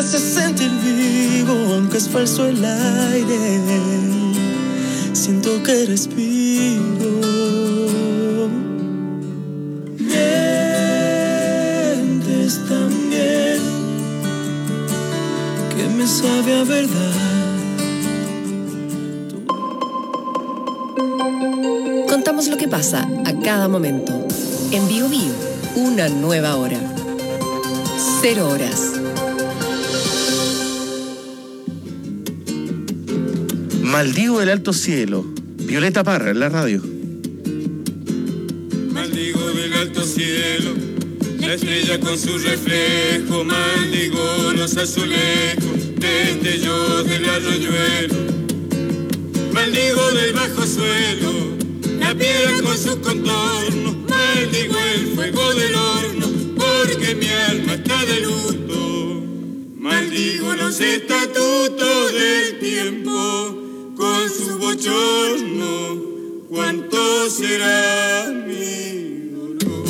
hace sentir vivo, aunque es falso el aire. Siento que respiro. Mientes también, que me sabe a verdad. Contamos lo que pasa a cada momento. En Bio Bio, una nueva hora. 0 horas. Maldigo el alto cielo. Violeta Parra en la radio. Maldigo del alto cielo, la estrella con su reflejo. Maldigo los azulejos, destellos del arroyuelo. Maldigo del bajo suelo, la piedra con sus contornos. Maldigo el fuego del horno, porque mi alma está de luto. Maldigo los estatutos del tiempo, con su bochorno. ¿Cuánto será mi dolor?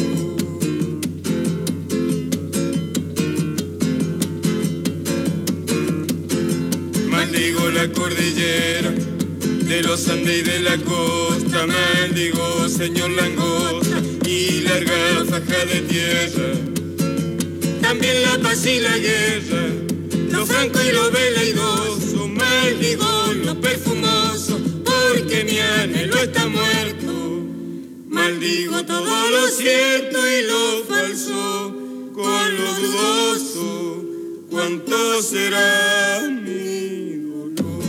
Maldigo la cordillera de los Andes y de la costa. Maldigo, señor langosta, y larga faja de tierra. También la paz y la guerra, lo franco y lo veleidoso. Maldigo lo perfumoso, porque mi anhelo está muerto. Maldigo todo lo cierto y lo falso, con lo dudoso. ¿Cuánto será mi dolor?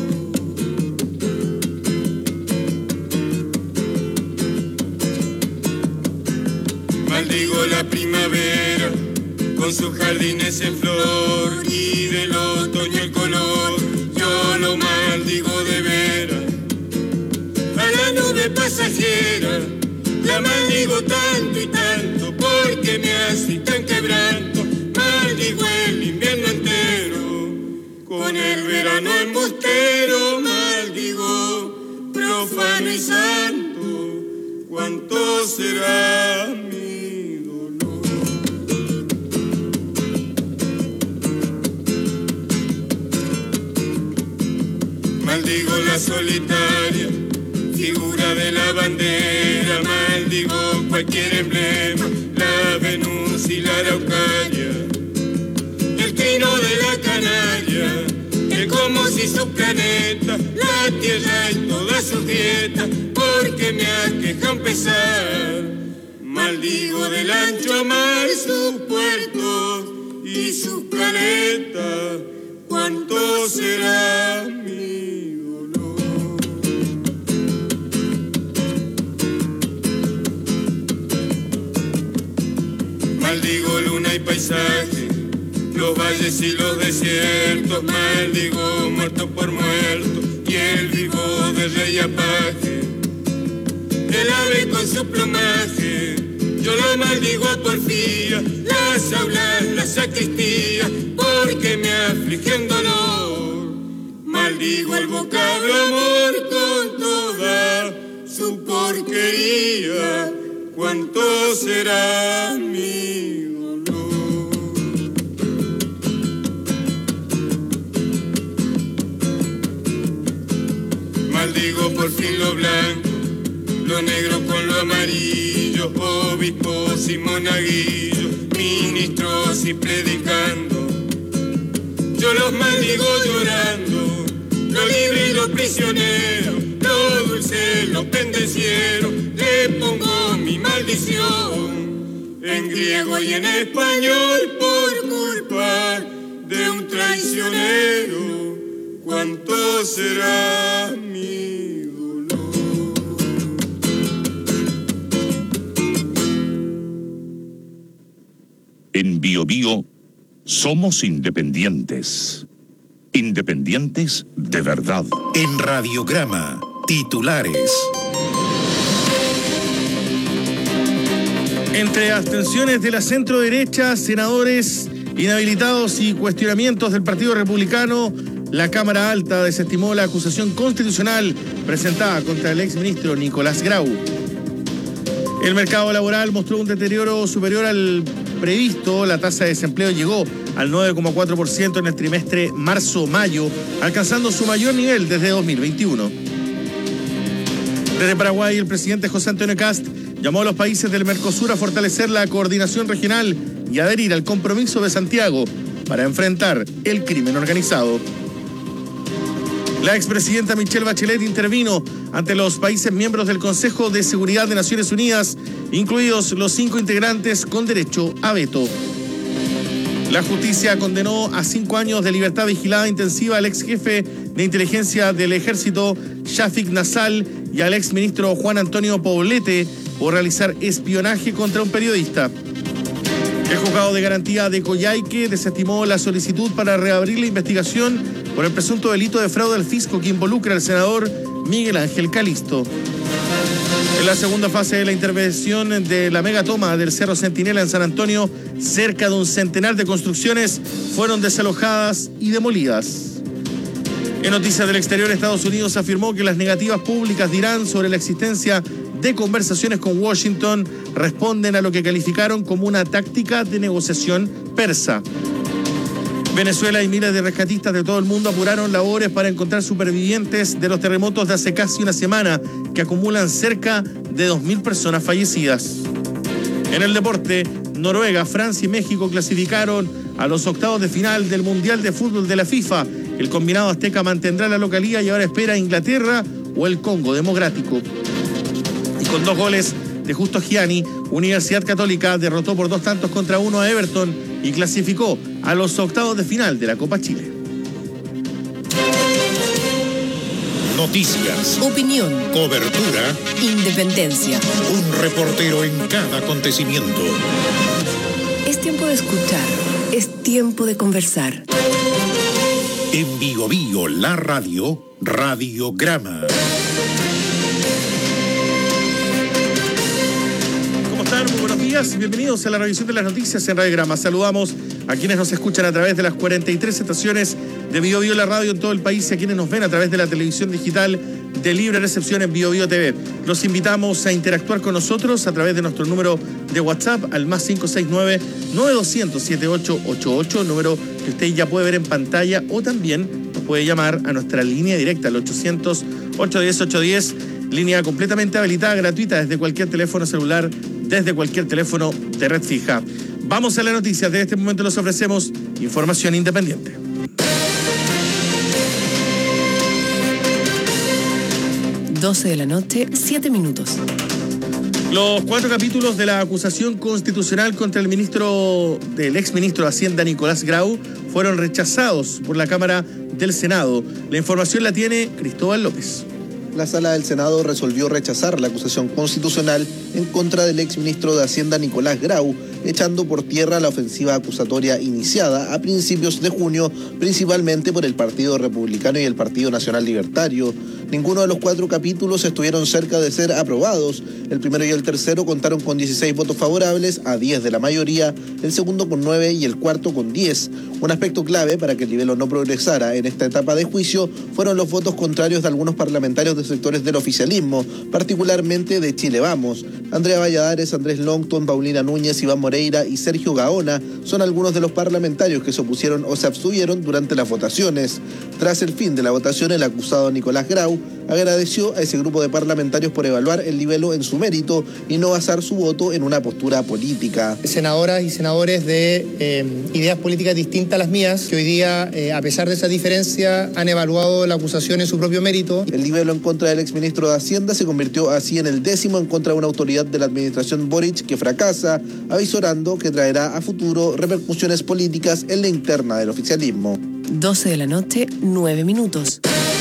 Maldigo la primavera, con sus jardines en flor, y del otoño el color. Yo lo maldigo de veras. A la nube pasajera la maldigo tanto y tanto, porque me hace tan quebranto. Maldigo el invierno entero, con el verano embustero. Maldigo profano y santo. ¿Cuánto será mi dolor? Maldigo la solitaria figura de la bandera. Maldigo cualquier emblema, la Venus y la Araucaria. El trino de la canaria, el como si su planeta, la tierra y todas sus dietas, porque me aquejan pesar. Maldigo del ancho mar sus puertos y sus planetas. ¿Cuánto será mi dolor? Maldigo luna y paisaje, los valles y los desiertos. Maldigo muerto por muerto, y el vivo de rey apaje. El ave con su plumaje, yo lo maldigo a porfía. Las aulas, la sacristía, porque me aflige en dolor. Maldigo el vocablo amor con toda su porquería. ¿Cuánto será mi dolor? Maldigo por fin lo blanco, lo negro con lo amarillo. Obispos y monaguillos, ministros y predicando. Yo los maldigo llorando, lo libre y lo prisionero, lo dulce, lo pendenciero. Le pongo mi maldición en griego y en español, por culpa de un traicionero. ¿Cuánto será mi dolor? En Bio Bio somos independientes. Independientes de verdad. En Radiograma, titulares. Entre abstenciones de la centro-derecha, senadores inhabilitados y cuestionamientos del Partido Republicano, la Cámara Alta desestimó la acusación constitucional presentada contra el exministro Nicolás Grau. El mercado laboral mostró un deterioro superior al previsto. La tasa de desempleo llegó al 9,4% en el trimestre marzo-mayo, alcanzando su mayor nivel desde 2021. Desde Paraguay, el presidente José Antonio Kast llamó a los países del Mercosur a fortalecer la coordinación regional y adherir al compromiso de Santiago para enfrentar el crimen organizado. La expresidenta Michelle Bachelet intervino ante los países miembros del Consejo de Seguridad de Naciones Unidas, incluidos los 5 integrantes con derecho a veto. La justicia condenó a 5 años de libertad vigilada intensiva al ex jefe de inteligencia del ejército, Shafik Nassal, y al ex ministro Juan Antonio Poblete por realizar espionaje contra un periodista. El juzgado de garantía de Coyhaique desestimó la solicitud para reabrir la investigación por el presunto delito de fraude al fisco que involucra al senador Miguel Ángel Calisto. En la segunda fase de la intervención de la megatoma del Cerro Centinela en San Antonio, cerca de un centenar de construcciones fueron desalojadas y demolidas. En noticias del exterior, Estados Unidos afirmó que las negativas públicas de Irán sobre la existencia de conversaciones con Washington responden a lo que calificaron como una táctica de negociación persa. Venezuela y miles de rescatistas de todo el mundo apuraron labores para encontrar supervivientes de los terremotos de hace casi una semana, que acumulan cerca de 2.000 personas fallecidas. En el deporte, Noruega, Francia y México clasificaron a los octavos de final del Mundial de Fútbol de la FIFA. El combinado azteca mantendrá la localía y ahora espera a Inglaterra o el Congo Democrático. Y con 2 goles de Justo Gianni, Universidad Católica derrotó por 2-1 a Everton y clasificó a los octavos de final de la Copa Chile. Noticias, Opinión, cobertura, independencia. un reportero en cada acontecimiento. Es tiempo de escuchar, es tiempo de conversar. En Bio Bio, la radio, Radiograma. ¿Cómo están? Muy buenos días y bienvenidos a la revisión de las noticias en Radiograma. Saludamos a quienes nos escuchan a través de las 43 estaciones de Bio Bio, la radio en todo el país, y a quienes nos ven a través de la televisión digital de libre recepción en Bio Bio TV. Los invitamos a interactuar con nosotros a través de nuestro número de WhatsApp al más 569-9200-7888, número que usted ya puede ver en pantalla, o también nos puede llamar a nuestra línea directa al 800-810-810, línea completamente habilitada, gratuita, desde cualquier teléfono celular, desde cualquier teléfono de red fija. Vamos a las noticias. De este momento les ofrecemos información independiente. De la noche, 7 minutos. Los 4 capítulos de la acusación constitucional contra el exministro de Hacienda Nicolás Grau fueron rechazados por la Cámara del Senado. La información la tiene Cristóbal López. La Sala del Senado resolvió rechazar la acusación constitucional en contra del exministro de Hacienda Nicolás Grau, echando por tierra la ofensiva acusatoria iniciada a principios de junio, principalmente por el Partido Republicano y el Partido Nacional Libertario. Ninguno de los 4 capítulos estuvieron cerca de ser aprobados. El primero y el tercero contaron con 16 votos favorables a 10 de la mayoría, el segundo con 9 y el cuarto con 10. Un aspecto clave para que el libelo no progresara en esta etapa de juicio fueron los votos contrarios de algunos parlamentarios de sectores del oficialismo, particularmente de Chile Vamos. Andrea Valladares, Andrés Longton, Paulina Núñez, Iván Moreira y Sergio Gaona son algunos de los parlamentarios que se opusieron o se abstuvieron durante las votaciones. Tras el fin de la votación, el acusado Nicolás Grau agradeció a ese grupo de parlamentarios por evaluar el libelo en su mérito y no basar su voto en una postura política. Senadoras y senadores de ideas políticas distintas a las mías, que hoy día, a pesar de esa diferencia, han evaluado la acusación en su propio mérito. El libelo en contra del exministro de Hacienda se convirtió así en el 10º en contra de una autoridad de la administración Boric que fracasa, avisorando que traerá a futuro repercusiones políticas en la interna del oficialismo. 12 de la noche, 9 minutos.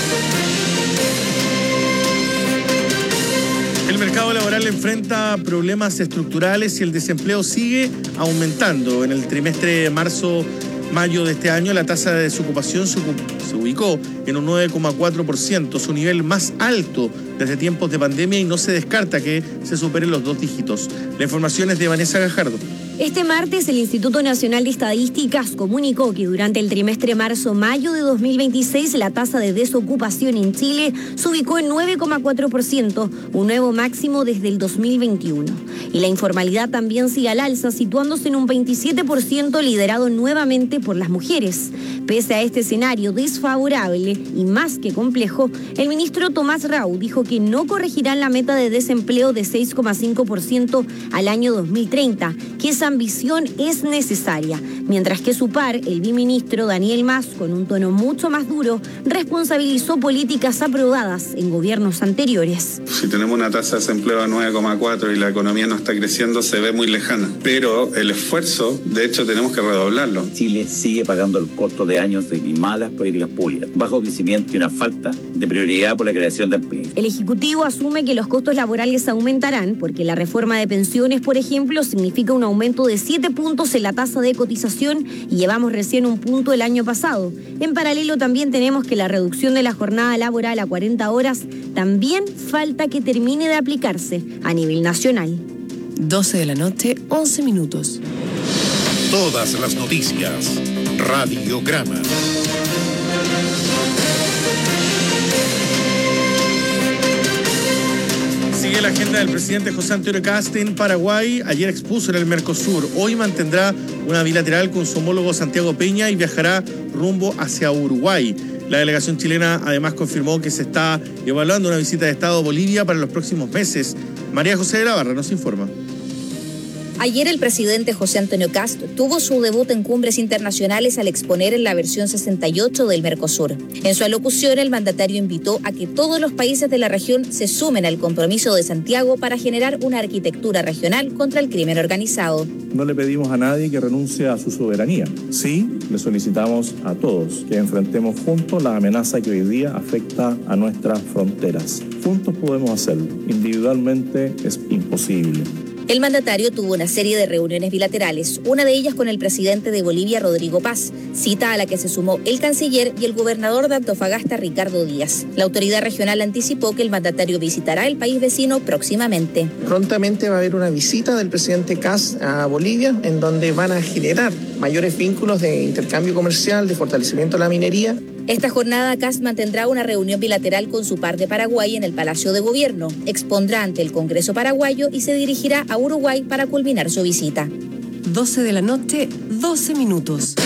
El mercado laboral enfrenta problemas estructurales y el desempleo sigue aumentando. En el trimestre marzo-mayo de este año, la tasa de desocupación se ubicó en un 9,4%, su nivel más alto desde tiempos de pandemia, y no se descarta que se superen los 2 dígitos. La información es de Vanessa Gajardo. Este martes, el Instituto Nacional de Estadísticas comunicó que durante el trimestre marzo-mayo de 2026, la tasa de desocupación en Chile se ubicó en 9,4%, un nuevo máximo desde el 2021. Y la informalidad también sigue al alza, situándose en un 27%, liderado nuevamente por las mujeres. Pese a este escenario desfavorable y más que complejo, el ministro Tomás Rau dijo que no corregirán la meta de desempleo de 6,5% al año 2030, que esa ambición es necesaria, mientras que su par, el biministro Daniel Mas, con un tono mucho más duro, responsabilizó políticas aprobadas en gobiernos anteriores. Si tenemos una tasa de desempleo de 9,4 y la economía no está creciendo, se ve muy lejana, pero el esfuerzo, de hecho, tenemos que redoblarlo. Chile sigue pagando el costo de años de malas políticas públicas, bajo crecimiento y una falta de prioridad por la creación de empleo. El Ejecutivo asume que los costos laborales aumentarán porque la reforma de pensiones, por ejemplo, significa un aumento de 7 puntos en la tasa de cotización y llevamos recién 1 punto el año pasado. En paralelo también tenemos que la reducción de la jornada laboral a 40 horas también falta que termine de aplicarse a nivel nacional. 12 de la noche, 11 minutos. Todas las noticias. Radiograma. Sigue la agenda del presidente José Antonio Kast en Paraguay. Ayer expuso en el Mercosur. Hoy mantendrá una bilateral con su homólogo Santiago Peña y viajará rumbo hacia Uruguay. La delegación chilena además confirmó que se está evaluando una visita de Estado a Bolivia para los próximos meses. María José de la Barra nos informa. Ayer el presidente José Antonio Kast tuvo su debut en cumbres internacionales al exponer en la versión 68 del Mercosur. En su alocución, el mandatario invitó a que todos los países de la región se sumen al compromiso de Santiago para generar una arquitectura regional contra el crimen organizado. No le pedimos a nadie que renuncie a su soberanía. Sí, le solicitamos a todos que enfrentemos juntos la amenaza que hoy día afecta a nuestras fronteras. Juntos podemos hacerlo. Individualmente es imposible. El mandatario tuvo una serie de reuniones bilaterales, una de ellas con el presidente de Bolivia, Rodrigo Paz, cita a la que se sumó el canciller y el gobernador de Antofagasta, Ricardo Díaz. La autoridad regional anticipó que el mandatario visitará el país vecino próximamente. Prontamente va a haber una visita del presidente Kast a Bolivia, en donde van a generar mayores vínculos de intercambio comercial, de fortalecimiento de la minería. Esta jornada, Kast mantendrá una reunión bilateral con su par de Paraguay en el Palacio de Gobierno, expondrá ante el Congreso paraguayo y se dirigirá a Uruguay para culminar su visita. 12 de la noche, 12 minutos.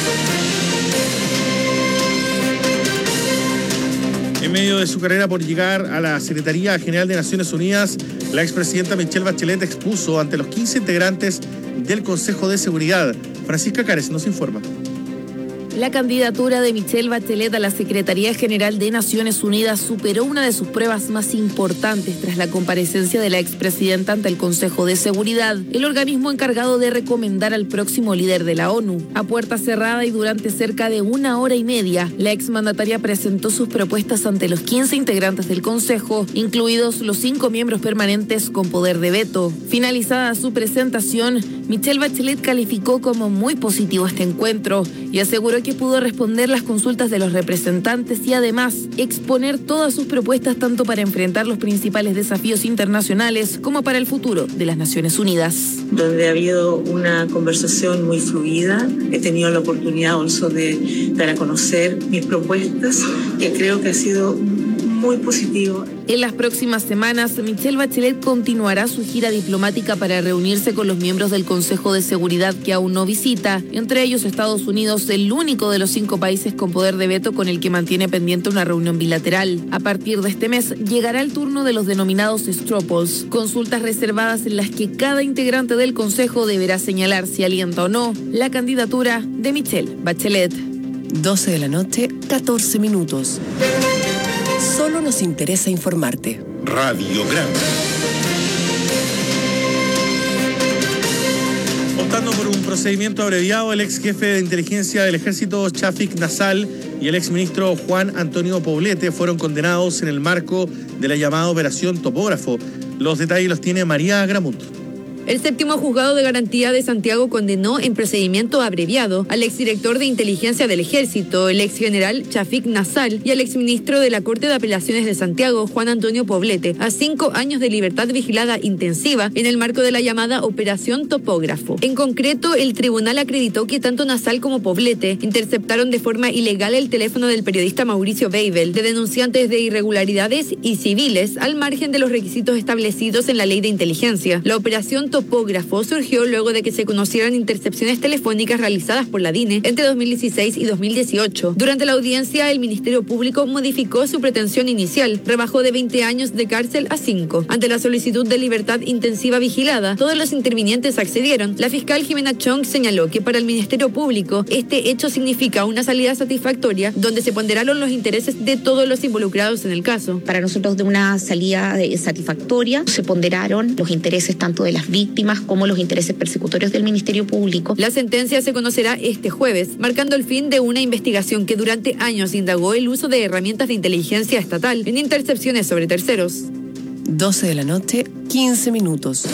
En medio de su carrera por llegar a la Secretaría General de Naciones Unidas, la expresidenta Michelle Bachelet expuso ante los 15 integrantes del Consejo de Seguridad. Francisca Cárez nos informa. La candidatura de Michelle Bachelet a la Secretaría General de Naciones Unidas superó una de sus pruebas más importantes tras la comparecencia de la expresidenta ante el Consejo de Seguridad, el organismo encargado de recomendar al próximo líder de la ONU. A puerta cerrada y durante cerca de 1 hora y media, la exmandataria presentó sus propuestas ante los 15 integrantes del Consejo, incluidos los 5 miembros permanentes con poder de veto. Finalizada su presentación, Michelle Bachelet calificó como muy positivo este encuentro y aseguró que pudo responder las consultas de los representantes y además exponer todas sus propuestas tanto para enfrentar los principales desafíos internacionales como para el futuro de las Naciones Unidas. Donde ha habido una conversación muy fluida, he tenido la oportunidad also de dar a conocer mis propuestas, que creo que ha sido muy positivo. En las próximas semanas, Michelle Bachelet continuará su gira diplomática para reunirse con los miembros del Consejo de Seguridad que aún no visita, entre ellos Estados Unidos, el único de los 5 países con poder de veto con el que mantiene pendiente una reunión bilateral. A partir de este mes, llegará el turno de los denominados straw polls, consultas reservadas en las que cada integrante del Consejo deberá señalar si alienta o no la candidatura de Michelle Bachelet. 12 de la noche, 14 minutos. Solo nos interesa informarte. Radiograma. Optando por un procedimiento abreviado, el ex jefe de inteligencia del ejército, Chafik Nasal, y el ex ministro Juan Antonio Poblete fueron condenados en el marco de la llamada Operación Topógrafo. Los detalles los tiene María Gramut. El séptimo juzgado de garantía de Santiago condenó en procedimiento abreviado al exdirector de inteligencia del Ejército, el exgeneral Chafik Nassal, y al exministro de la Corte de Apelaciones de Santiago, Juan Antonio Poblete, a 5 años de libertad vigilada intensiva en el marco de la llamada Operación Topógrafo. En concreto, el tribunal acreditó que tanto Nassal como Poblete interceptaron de forma ilegal el teléfono del periodista Mauricio Weibel, de denunciantes de irregularidades y civiles, al margen de los requisitos establecidos en la ley de inteligencia. La operación Topógrafo surgió luego de que se conocieran intercepciones telefónicas realizadas por la DINE entre 2016 y 2018. Durante la audiencia, el Ministerio Público modificó su pretensión inicial, rebajó de 20 años de cárcel a 5. Ante la solicitud de libertad intensiva vigilada, todos los intervinientes accedieron. La fiscal Jimena Chong señaló que para el Ministerio Público este hecho significa una salida satisfactoria donde se ponderaron los intereses de todos los involucrados en el caso. Para nosotros, de una salida satisfactoria, se ponderaron los intereses tanto de las víctimas como los intereses persecutorios del Ministerio Público. La sentencia se conocerá este jueves, marcando el fin de una investigación que durante años indagó el uso de herramientas de inteligencia estatal en intercepciones sobre terceros. 12 de la noche, 15 minutos.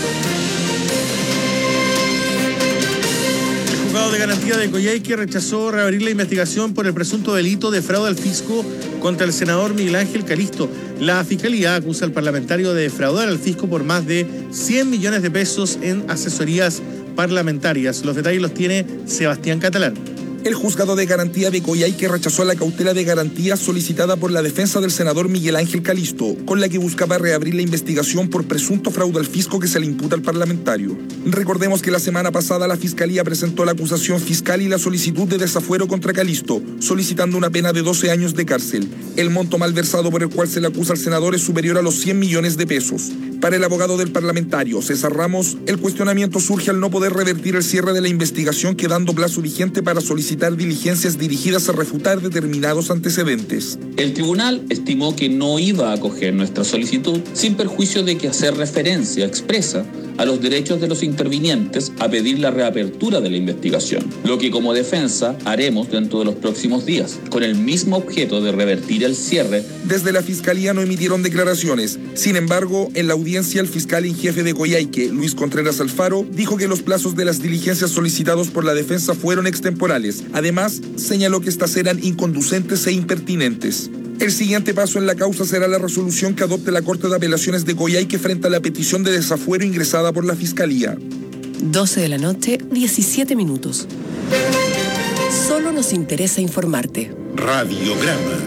El juzgado de garantía de Coyhaique rechazó reabrir la investigación por el presunto delito de fraude al fisco contra el senador Miguel Ángel Calisto. La Fiscalía acusa al parlamentario de defraudar al fisco por más de 100 millones de pesos en asesorías parlamentarias. Los detalles los tiene Sebastián Catalán. El juzgado de garantía de Coyhaique rechazó la cautela de garantía solicitada por la defensa del senador Miguel Ángel Calisto, con la que buscaba reabrir la investigación por presunto fraude al fisco que se le imputa al parlamentario. Recordemos que la semana pasada la Fiscalía presentó la acusación fiscal y la solicitud de desafuero contra Calisto, solicitando una pena de 12 años de cárcel. El monto malversado por el cual se le acusa al senador es superior a los 100 millones de pesos. Para el abogado del parlamentario, César Ramos, el cuestionamiento surge al no poder revertir el cierre de la investigación, quedando plazo vigente para solicitar diligencias dirigidas a refutar determinados antecedentes. El tribunal estimó que no iba a acoger nuestra solicitud sin perjuicio de que hacer referencia expresa a los derechos de los intervinientes a pedir la reapertura de la investigación, lo que como defensa haremos dentro de los próximos días, con el mismo objeto de revertir el cierre. Desde la Fiscalía no emitieron declaraciones. Sin embargo, en la audiencia, el fiscal en jefe de Coyhaique, Luis Contreras Alfaro, dijo que los plazos de las diligencias solicitados por la defensa fueron extemporales. Además, señaló que estas eran inconducentes e impertinentes. El siguiente paso en la causa será la resolución que adopte la Corte de Apelaciones de Coyhaique frente a la petición de desafuero ingresada por la Fiscalía. 12 de la noche, 17 minutos. Solo nos interesa informarte. Radiograma.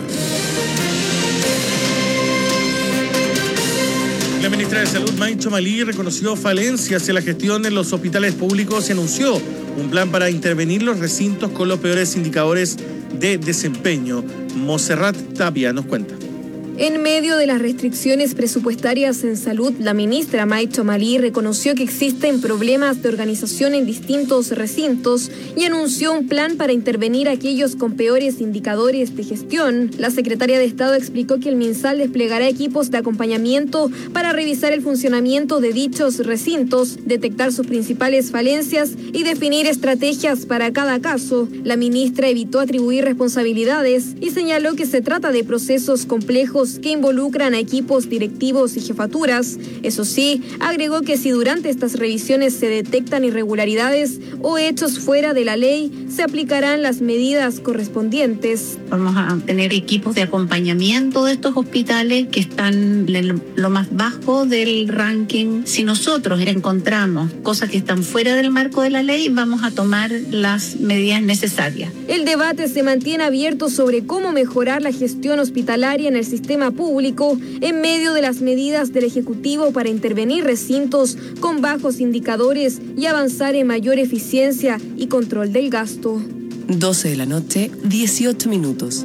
La ministra de Salud, Maicho Malí, reconoció falencias en la gestión en los hospitales públicos y anunció un plan para intervenir los recintos con los peores indicadores de desempeño. Monserrat Tapia nos cuenta. En medio de las restricciones presupuestarias en salud, la ministra Maicho Malí reconoció que existen problemas de organización en distintos recintos y anunció un plan para intervenir a aquellos con peores indicadores de gestión. La secretaria de Estado explicó que el MinSal desplegará equipos de acompañamiento para revisar el funcionamiento de dichos recintos, detectar sus principales falencias y definir estrategias para cada caso. La ministra evitó atribuir responsabilidades y señaló que se trata de procesos complejos que involucran a equipos directivos y jefaturas. Eso sí, agregó que si durante estas revisiones se detectan irregularidades o hechos fuera de la ley, se aplicarán las medidas correspondientes. Vamos a tener equipos de acompañamiento de estos hospitales que están en lo más bajo del ranking. Si nosotros encontramos cosas que están fuera del marco de la ley, vamos a tomar las medidas necesarias. El debate se mantiene abierto sobre cómo mejorar la gestión hospitalaria en el sistema público en medio de las medidas del Ejecutivo para intervenir recintos con bajos indicadores y avanzar en mayor eficiencia y control del gasto. 12 de la noche, 18 minutos.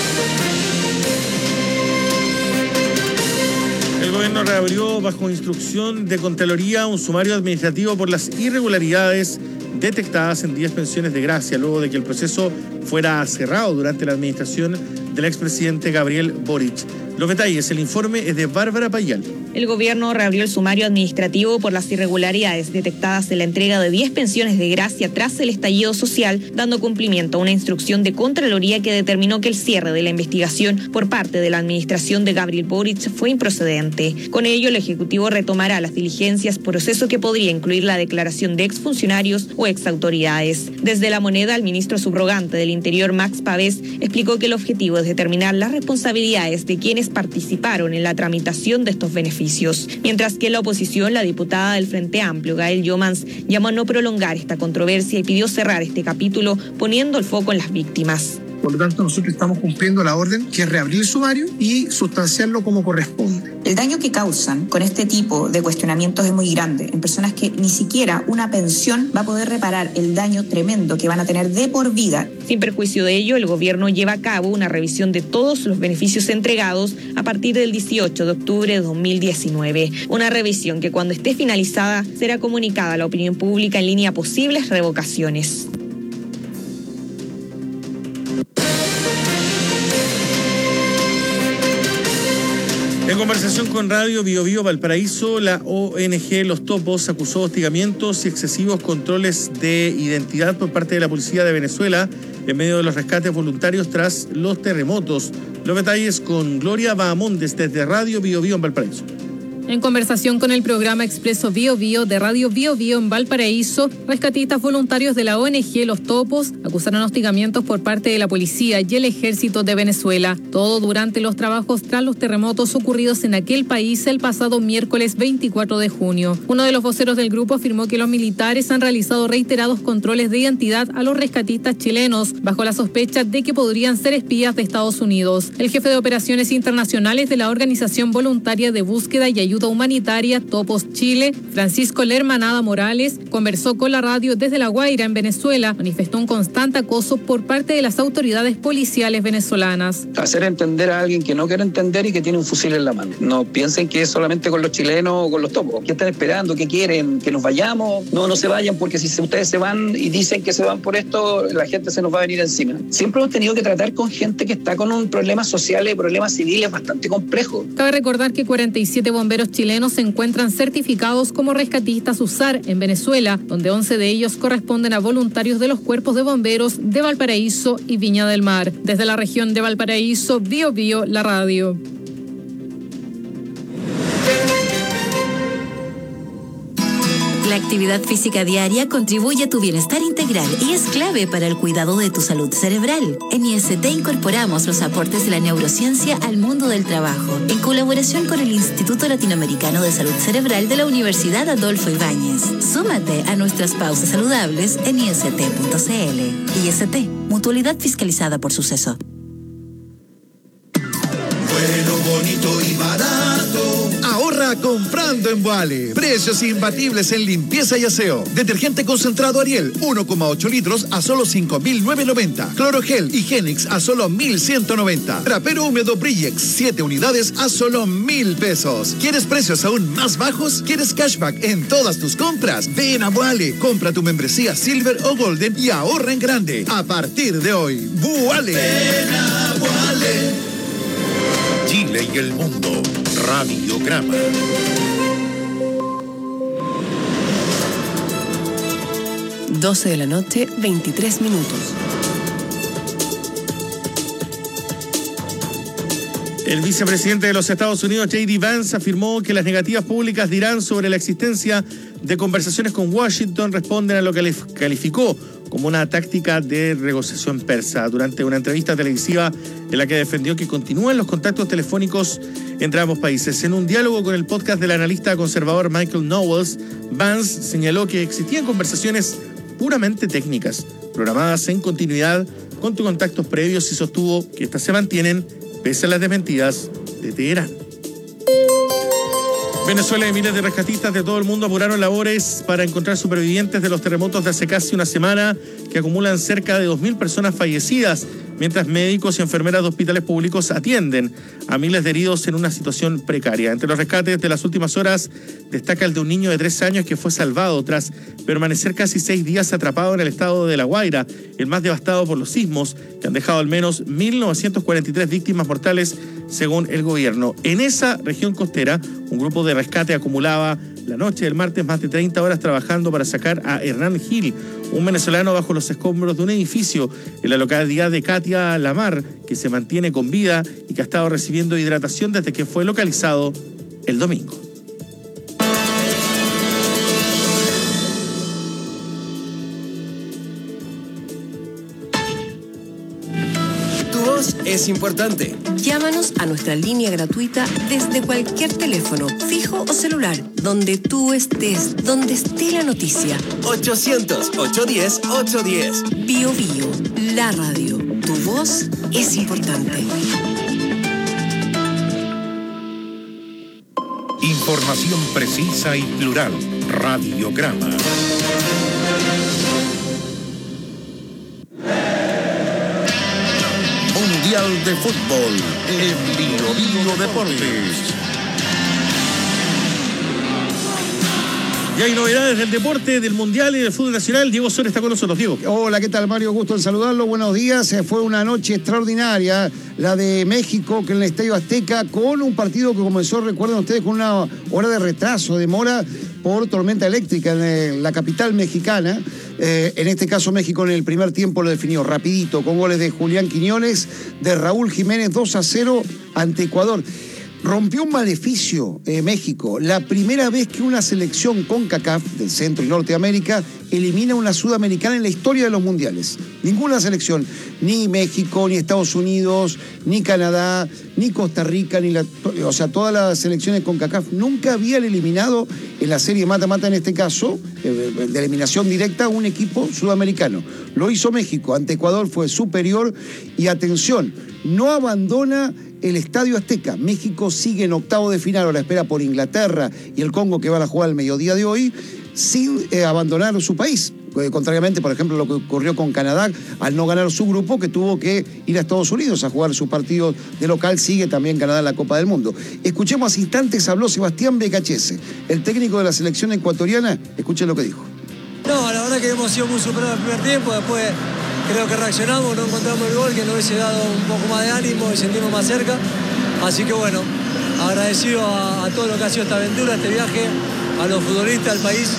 El gobierno reabrió bajo instrucción de Contraloría un sumario administrativo por las irregularidades detectadas en 10 pensiones de gracia, luego de que el proceso fuera cerrado durante la administración del expresidente Gabriel Boric. Los detalles, el informe es de Bárbara Payal. El gobierno reabrió el sumario administrativo por las irregularidades detectadas en la entrega de 10 pensiones de gracia tras el estallido social, dando cumplimiento a una instrucción de Contraloría que determinó que el cierre de la investigación por parte de la administración de Gabriel Boric fue improcedente. Con ello, el Ejecutivo retomará las diligencias, proceso que podría incluir la declaración de exfuncionarios o exautoridades. Desde La Moneda, el ministro subrogante del Interior, Max Pavés, explicó que el objetivo es determinar las responsabilidades de quienes participaron en la tramitación de estos beneficios. Mientras que la oposición, la diputada del Frente Amplio, Gael Yomans, llamó a no prolongar esta controversia y pidió cerrar este capítulo poniendo el foco en las víctimas. Por lo tanto, nosotros estamos cumpliendo la orden, que es reabrir el sumario y sustanciarlo como corresponde. El daño que causan con este tipo de cuestionamientos es muy grande en personas que ni siquiera una pensión va a poder reparar el daño tremendo que van a tener de por vida. Sin perjuicio de ello, el gobierno lleva a cabo una revisión de todos los beneficios entregados a partir del 18 de octubre de 2019. Una revisión que cuando esté finalizada será comunicada a la opinión pública en línea a posibles revocaciones. En conversación con Radio Bio Bio Valparaíso, la ONG Los Topos acusó hostigamientos y excesivos controles de identidad por parte de la policía de Venezuela en medio de los rescates voluntarios tras los terremotos. Los detalles con Gloria Bahamondes desde Radio Bio Bio en Valparaíso. En conversación con el programa Expreso Bio Bio de Radio Bio Bio en Valparaíso, rescatistas voluntarios de la ONG Los Topos acusaron hostigamientos por parte de la policía y el ejército de Venezuela. Todo durante los trabajos tras los terremotos ocurridos en aquel país el pasado miércoles 24 de junio. Uno de los voceros del grupo afirmó que los militares han realizado reiterados controles de identidad a los rescatistas chilenos, bajo la sospecha de que podrían ser espías de Estados Unidos. El jefe de operaciones internacionales de la Organización Voluntaria de Búsqueda y Ayuda Humanitaria Topos Chile, Francisco Lermanada Morales, conversó con la radio desde La Guaira, en Venezuela. Manifestó un constante acoso por parte de las autoridades policiales venezolanas. Hacer entender a alguien que no quiere entender y que tiene un fusil en la mano. No piensen que es solamente con los chilenos o con los topos. ¿Qué están esperando? ¿Qué quieren? ¿Que nos vayamos? No se vayan, porque si ustedes se van y dicen que se van por esto, la gente se nos va a venir encima. Siempre hemos tenido que tratar con gente que está con un problema social y problemas civiles bastante complejos. Cabe recordar que 47 bomberos chilenos se encuentran certificados como rescatistas USAR en Venezuela, donde 11 de ellos corresponden a voluntarios de los cuerpos de bomberos de Valparaíso y Viña del Mar. Desde la región de Valparaíso, Bio Bio, la radio. La actividad física diaria contribuye a tu bienestar integral y es clave para el cuidado de tu salud cerebral. En IST incorporamos los aportes de la neurociencia al mundo del trabajo, en colaboración con el Instituto Latinoamericano de Salud Cerebral de la Universidad Adolfo Ibáñez. Súmate a nuestras pausas saludables en IST.cl. IST, mutualidad fiscalizada por Suceso. Bueno, bonito y barato. Ahorra comprando en Boale. Precios imbatibles en limpieza y aseo. Detergente concentrado Ariel, 1,8 litros a solo 5.990. Clorogel Higienix a solo 1.190. Trapero húmedo Brillex, 7 unidades a solo 1.000 pesos. ¿Quieres precios aún más bajos? ¿Quieres cashback en todas tus compras? Ven a Boale. Compra tu membresía Silver o Golden y ahorra en grande. A partir de hoy, Boale. Ven a Boale. Chile y el mundo. Radiograma. Doce de la noche, 23 minutos. El vicepresidente de los Estados Unidos, J.D. Vance, afirmó que las negativas públicas de Irán sobre la existencia de conversaciones con Washington responden a lo que calificó como una táctica de negociación persa durante una entrevista televisiva en la que defendió que continúan los contactos telefónicos entre ambos países. En un diálogo con el podcast del analista conservador Michael Knowles, Vance señaló que existían conversaciones puramente técnicas, programadas en continuidad con contactos previos, y sostuvo que estas se mantienen pese a las desmentidas de Teherán. Venezuela y miles de rescatistas de todo el mundo apuraron labores para encontrar supervivientes de los terremotos de hace casi una semana, que acumulan cerca de 2.000 personas fallecidas mientras médicos y enfermeras de hospitales públicos atienden a miles de heridos en una situación precaria. Entre los rescates de las últimas horas destaca el de un niño de 3 años que fue salvado tras permanecer casi 6 días atrapado en el estado de La Guaira, el más devastado por los sismos, que han dejado al menos 1.943 víctimas mortales según el gobierno. En esa región costera, un grupo de rescate acumulaba la noche del martes más de 30 horas trabajando para sacar a Hernán Gil, un venezolano bajo los escombros de un edificio en la localidad de Catia Lamar, que se mantiene con vida y que ha estado recibiendo hidratación desde que fue localizado el domingo. Es importante. Llámanos a nuestra línea gratuita desde cualquier teléfono, fijo o celular, donde tú estés, donde esté la noticia. 800-810-810. Bio Bio, la radio. Tu voz es importante. Información precisa y plural. Radiograma. Mundial de Fútbol en Bio Bio Deportes. Y hay novedades del deporte, del Mundial y del fútbol nacional. Diego Soria está con nosotros. Diego. Hola, ¿qué tal, Mario? Gusto en saludarlo. Buenos días. Fue una noche extraordinaria la de México, que en el Estadio Azteca, con un partido que comenzó, recuerden ustedes, con una hora de retraso, demora por tormenta eléctrica en la capital mexicana. En este caso, México en el primer tiempo lo definió rapidito, con goles de Julián Quiñones, de Raúl Jiménez, 2-0 ante Ecuador. Rompió un maleficio México, la primera vez que una selección CONCACAF del Centro y Norteamérica elimina una sudamericana en la historia de los mundiales. Ninguna selección, ni México, ni Estados Unidos, ni Canadá, ni Costa Rica, todas las selecciones CONCACAF nunca habían eliminado en la serie mata-mata, en este caso, de eliminación directa, a un equipo sudamericano. Lo hizo México, ante Ecuador fue superior y atención, no abandona el Estadio Azteca. México sigue en octavo de final, ahora espera por Inglaterra y el Congo, que van a jugar al mediodía de hoy, sin abandonar su país. Contrariamente, por ejemplo, lo que ocurrió con Canadá, al no ganar su grupo, que tuvo que ir a Estados Unidos a jugar su partido de local. Sigue también Canadá en la Copa del Mundo. Escuchemos, hace instantes habló Sebastián Becachese, el técnico de la selección ecuatoriana. Escuchen lo que dijo. No, la verdad que hemos sido muy superados el primer tiempo, después creo que reaccionamos, no encontramos el gol, que nos hubiese dado un poco más de ánimo y sentirnos más cerca. Así que bueno, agradecido a todo lo que ha sido esta aventura, este viaje, a los futbolistas, al país.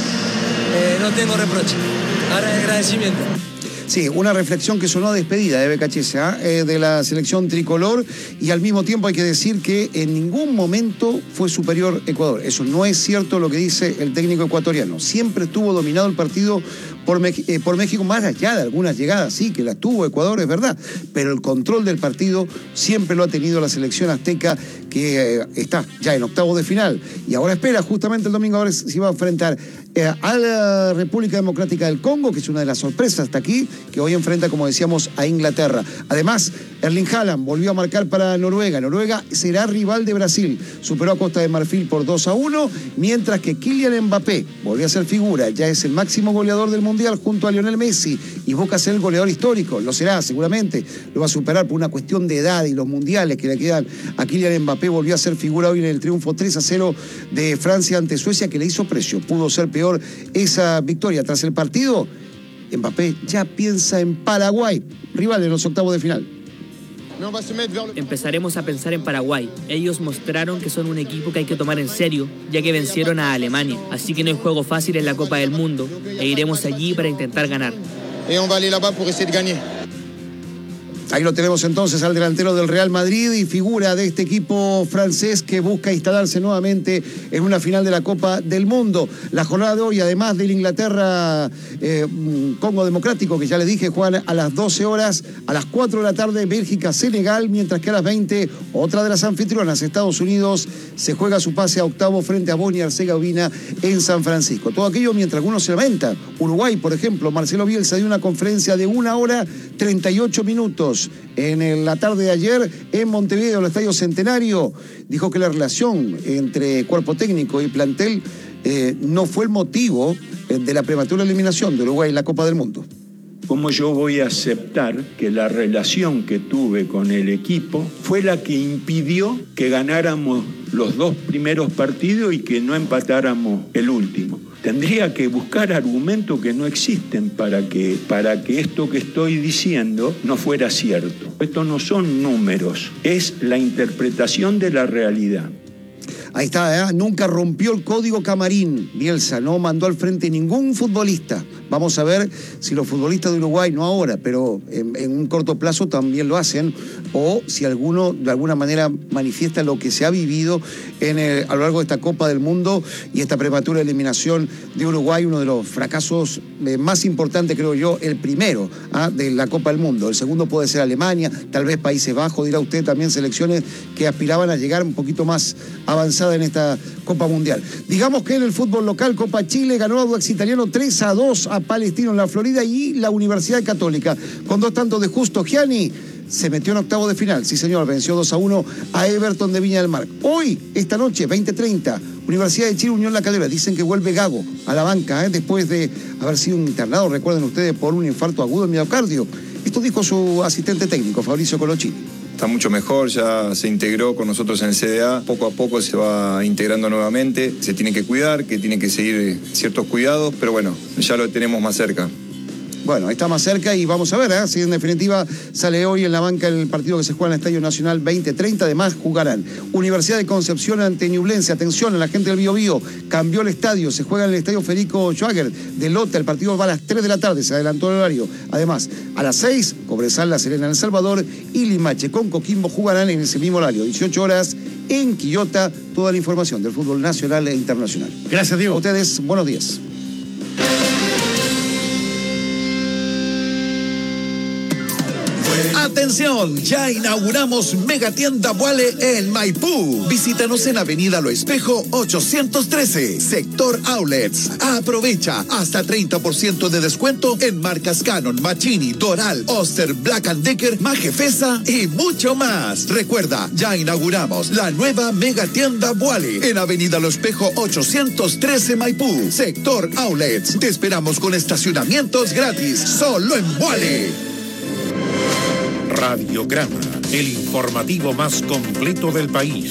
No tengo reproche, agradecimiento. Sí, una reflexión que sonó a despedida de Becachese, de la selección tricolor, y al mismo tiempo hay que decir que en ningún momento fue superior Ecuador. Eso no es cierto lo que dice el técnico ecuatoriano. Siempre estuvo dominado el partido por México, más allá de algunas llegadas, sí, que las tuvo Ecuador, es verdad, pero el control del partido siempre lo ha tenido la selección azteca, que está ya en octavos de final, y ahora espera justamente el domingo, ahora se va a enfrentar a la República Democrática del Congo, que es una de las sorpresas hasta aquí, que hoy enfrenta, como decíamos, a Inglaterra. Además, Erling Haaland volvió a marcar para Noruega. Noruega será rival de Brasil, superó a Costa de Marfil por 2-1, mientras que Kylian Mbappé volvió a ser figura, ya es el máximo goleador del Mundial junto a Lionel Messi, y busca ser el goleador histórico. Lo será, seguramente, lo va a superar por una cuestión de edad y los mundiales que le quedan a Kylian Mbappé. Volvió a ser figura hoy en el triunfo 3-0 de Francia ante Suecia, que le hizo precio. Pudo ser peor esa victoria. Tras el partido, Mbappé ya piensa en Paraguay, rival en los octavos de final. Empezaremos a pensar en Paraguay. Ellos mostraron que son un equipo que hay que tomar en serio, ya que vencieron a Alemania. Así que no hay juego fácil en la Copa del Mundo, e iremos allí para intentar ganar. Ahí lo tenemos entonces al delantero del Real Madrid y figura de este equipo francés que busca instalarse nuevamente en una final de la Copa del Mundo. La jornada de hoy, además del Inglaterra Congo Democrático, que ya les dije, juegan a las 12 horas, a las 4 de la tarde Bélgica-Senegal, mientras que a las 20 otra de las anfitrionas, Estados Unidos, se juega su pase a octavo frente a Bosnia-Herzegovina en San Francisco. Todo aquello mientras algunos se lamentan. Uruguay, por ejemplo, Marcelo Bielsa dio una conferencia de 1 hora 38 minutos en la tarde de ayer en Montevideo, el Estadio Centenario. Dijo que la relación entre cuerpo técnico y plantel no fue el motivo de la prematura eliminación de Uruguay en la Copa del Mundo. ¿cómo yo voy a aceptar que la relación que tuve con el equipo fue la que impidió que ganáramos los 2 primeros partidos y que no empatáramos el último? Tendría que buscar argumentos que no existen para que esto que estoy diciendo no fuera cierto. Esto no son números, es la interpretación de la realidad. Ahí está, nunca rompió el código camarín. Bielsa no mandó al frente ningún futbolista. Vamos a ver si los futbolistas de Uruguay, no ahora, pero en un corto plazo también lo hacen, o si alguno de alguna manera manifiesta lo que se ha vivido a lo largo de esta Copa del Mundo y esta prematura eliminación de Uruguay, uno de los fracasos más importantes, creo yo, el primero de la Copa del Mundo. El segundo puede ser Alemania, tal vez Países Bajos, dirá usted, también selecciones que aspiraban a llegar un poquito más avanzada en esta Copa Mundial. Digamos que en el fútbol local, Copa Chile ganó a Audax Italiano 3-2 a Palestino en la Florida, y la Universidad Católica, con 2 tantos de Justo Gianni, se metió en octavos de final. Sí, señor, venció 2-1 a Everton de Viña del Mar. Hoy, esta noche, 20:30, Universidad de Chile, Unión La Calera. Dicen que vuelve Gago a la banca, después de haber sido internado, recuerden ustedes, por un infarto agudo en miocardio. Esto dijo su asistente técnico, Fabricio Colochini. Está mucho mejor, ya se integró con nosotros en el CDA, poco a poco se va integrando nuevamente, se tiene que cuidar, que tiene que seguir ciertos cuidados, pero bueno, ya lo tenemos más cerca. Bueno, está más cerca y vamos a ver si en definitiva sale hoy en la banca el partido que se juega en el Estadio Nacional 20:30. Además jugarán Universidad de Concepción ante Ñublense. Atención a la gente del Biobío, cambió el estadio, se juega en el Estadio Federico Schwager de Lota. El partido va a las 3 de la tarde, se adelantó el horario. Además, a las 6, Cobresal, La Serena, El Salvador y Limache con Coquimbo jugarán en ese mismo horario, 18 horas en Quillota. Toda la información del fútbol nacional e internacional. Gracias, Diego. A ustedes, buenos días. Atención, ya inauguramos Megatienda Vuale en Maipú. Visítanos en Avenida Lo Espejo 813, sector Outlets. Aprovecha hasta 30% de descuento en marcas Canon, Machini, Doral, Oster, Black & Decker, Majefesa y mucho más. Recuerda, ya inauguramos la nueva Megatienda Vuale en Avenida Lo Espejo 813 Maipú, sector Outlets. Te esperamos con estacionamientos gratis, solo en Vuale. Radiograma, el informativo más completo del país.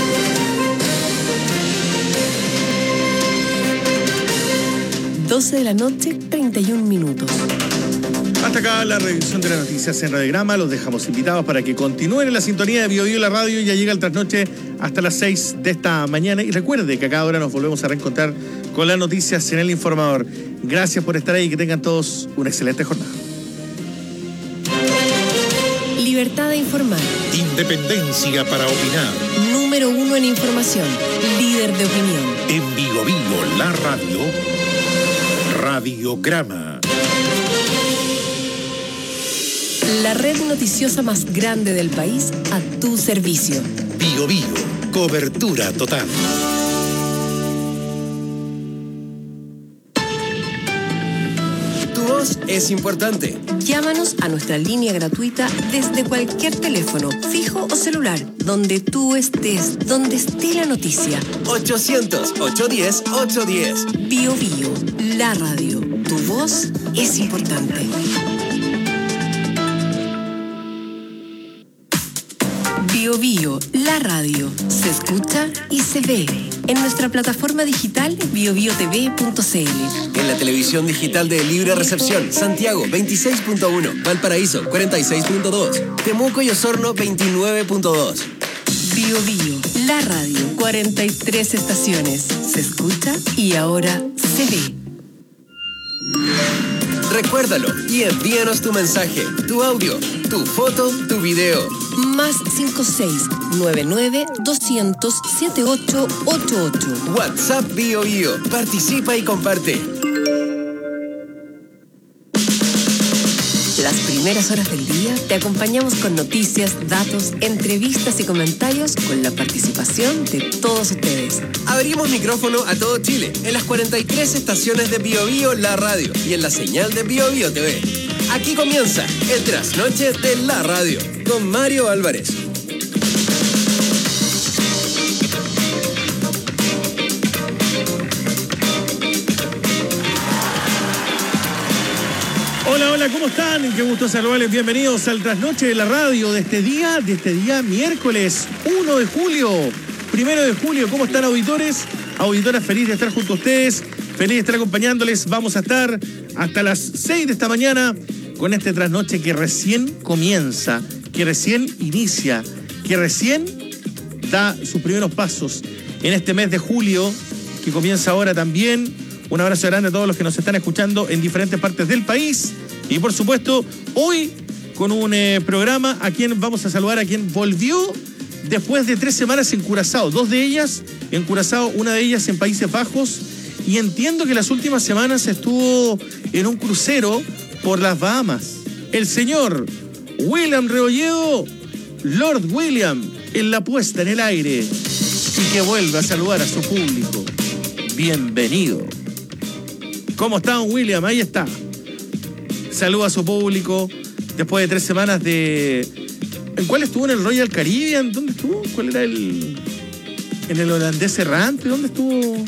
12 de la noche, 31 minutos. Hasta acá la revisión de las noticias en Radiograma. Los dejamos invitados para que continúen en la sintonía de Biobío la radio. Ya llega el trasnoche hasta las 6 de esta mañana. Y recuerde que a cada hora nos volvemos a reencontrar con las noticias en El Informador. Gracias por estar ahí y que tengan todos una excelente jornada. Libertad de informar. Independencia para opinar. Número 1 en información. Líder de opinión. En Biobío la radio. Radiograma. La red noticiosa más grande del país a tu servicio. Biobío, cobertura total. Tu voz es importante. Llámanos a nuestra línea gratuita desde cualquier teléfono, fijo o celular, donde tú estés, donde esté la noticia. 800-810-810. Biobío, la radio. Tu voz es importante. Biobío, la radio. Se escucha y se ve. En nuestra plataforma digital biobiotv.cl. En la televisión digital de Libre Recepción, Santiago 26.1, Valparaíso 46.2, Temuco y Osorno 29.2. Biobío, la radio. 43 estaciones. Se escucha y ahora se ve. Recuérdalo y envíanos tu mensaje, tu audio, tu foto, tu video. Más 56-99-200-7888. WhatsApp Biobío. Participa y comparte. Las primeras horas del día te acompañamos con noticias, datos, entrevistas y comentarios con la participación de todos ustedes. Abrimos micrófono a todo Chile en las 43 estaciones de Biobío la radio y en la señal de Biobío TV. Aquí comienza el trasnoche de la radio con Mario Álvarez. Hola, hola, ¿cómo están? Qué gusto saludarles. Bienvenidos al Trasnoche de la Radio de este día miércoles 1 de julio. 1 de julio, ¿cómo están, auditores? Auditoras, feliz de estar junto a ustedes, feliz de estar acompañándoles. Vamos a estar hasta las 6 de esta mañana con este trasnoche que recién comienza, que recién inicia, que recién da sus primeros pasos en este mes de julio, que comienza ahora también. Un abrazo grande a todos los que nos están escuchando en diferentes partes del país. Y por supuesto, hoy con un programa a quien vamos a saludar, a quien volvió después de 3 semanas en Curazao. 2 de ellas en Curazao, una de ellas en Países Bajos. Y entiendo que las últimas semanas estuvo en un crucero por las Bahamas. El señor William Rebolledo, Lord William, en la puesta en el aire. Y que vuelva a saludar a su público. Bienvenido. ¿Cómo está, don William? Ahí está. Saluda a su público después de 3 semanas de... ¿En cuál estuvo? ¿En el Royal Caribbean? ¿Dónde estuvo? ¿Cuál era el...? ¿En el Holandés Errante? ¿Dónde estuvo?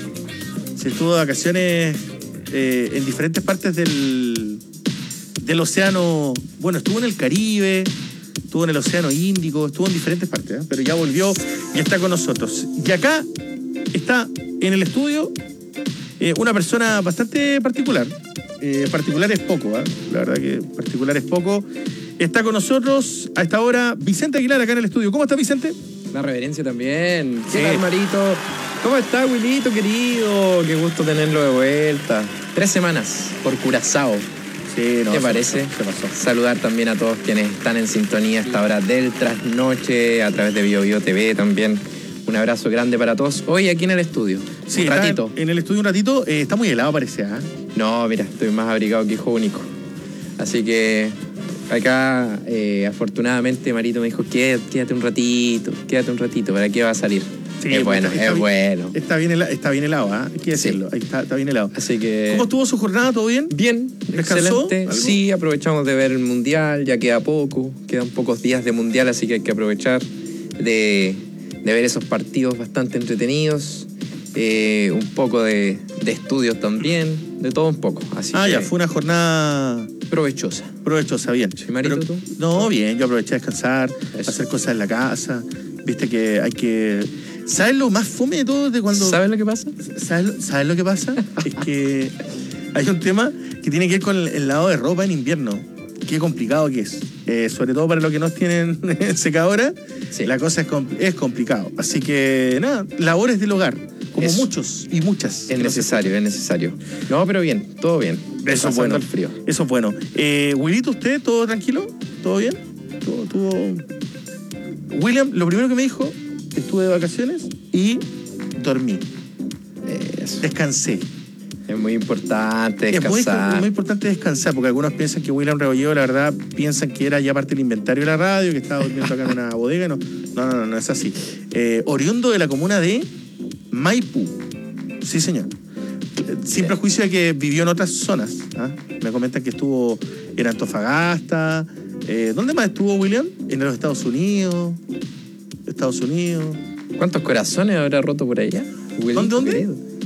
Se estuvo de vacaciones en diferentes partes del océano. Bueno, estuvo en el Caribe, estuvo en el Océano Índico, estuvo en diferentes partes, pero ya volvió y está con nosotros. Y acá está en el estudio una persona bastante particular. Particular es poco, la verdad que particular es poco. Está con nosotros a esta hora Vicente Aguilar acá en el estudio. ¿Cómo está, Vicente? La reverencia también. ¿Qué tal, Marito? ¿Cómo está, Wilito, querido? Qué gusto tenerlo de vuelta. 3 semanas por Curazao. Sí, no, ¿Qué parece? Se pasó. Saludar también a todos quienes están en sintonía a esta hora del trasnoche, a través de BioBio TV también. Un abrazo grande para todos. Hoy aquí en el estudio. Sí, un ratito. En el estudio un ratito. Está muy helado, parece, ¿ah? No, mira, estoy más abrigado que hijo único. Así que acá, afortunadamente, Marito me dijo, quédate un ratito, ¿para qué va a salir? Sí, es bueno, está es bien, bueno. Está bien helado, ¿ah? Hay que decirlo, sí. Está bien helado. Así que... ¿Cómo estuvo su jornada? ¿Todo bien? Bien, ¿Descansó? excelente. ¿Algo? Sí, aprovechamos de ver el Mundial, ya quedan pocos días de Mundial, así que hay que aprovechar de ver esos partidos bastante entretenidos, un poco de estudios también, de todo un poco. Así que ya, fue una jornada... Provechosa, bien. ¿Y Marito, tú? No, bien, yo aproveché a descansar, hacer cosas en la casa. Viste que hay que... ¿Sabes lo más fome de todo? De cuando... ¿Sabes lo que pasa? ¿Sabes lo que pasa? Es que hay un tema que tiene que ver con el lavado de ropa en invierno. Qué complicado que es. Sobre todo para los que no tienen secadora, sí. La cosa es complicado. Así que, nada, labores del hogar. Como muchos y muchas. Es necesario. No, pero bien, todo bien. Eso es bueno. El frío. Eso es bueno. Willito, ¿usted todo tranquilo? ¿Todo bien? ¿Todo... William, lo primero que me dijo, estuve de vacaciones y dormí. Descansé. Es muy importante descansar. Es muy importante descansar, porque algunos piensan que William Rebolledo, la verdad, piensan que era ya parte del inventario de la radio, que estaba durmiendo acá en una bodega. No es así. Oriundo de la comuna de Maipú. Sí, señor. Sin prejuicio de que vivió en otras zonas. Me comentan que estuvo en Antofagasta. ¿Dónde más estuvo William? En los Estados Unidos. ¿Cuántos corazones habrá roto por allá? ¿Dónde?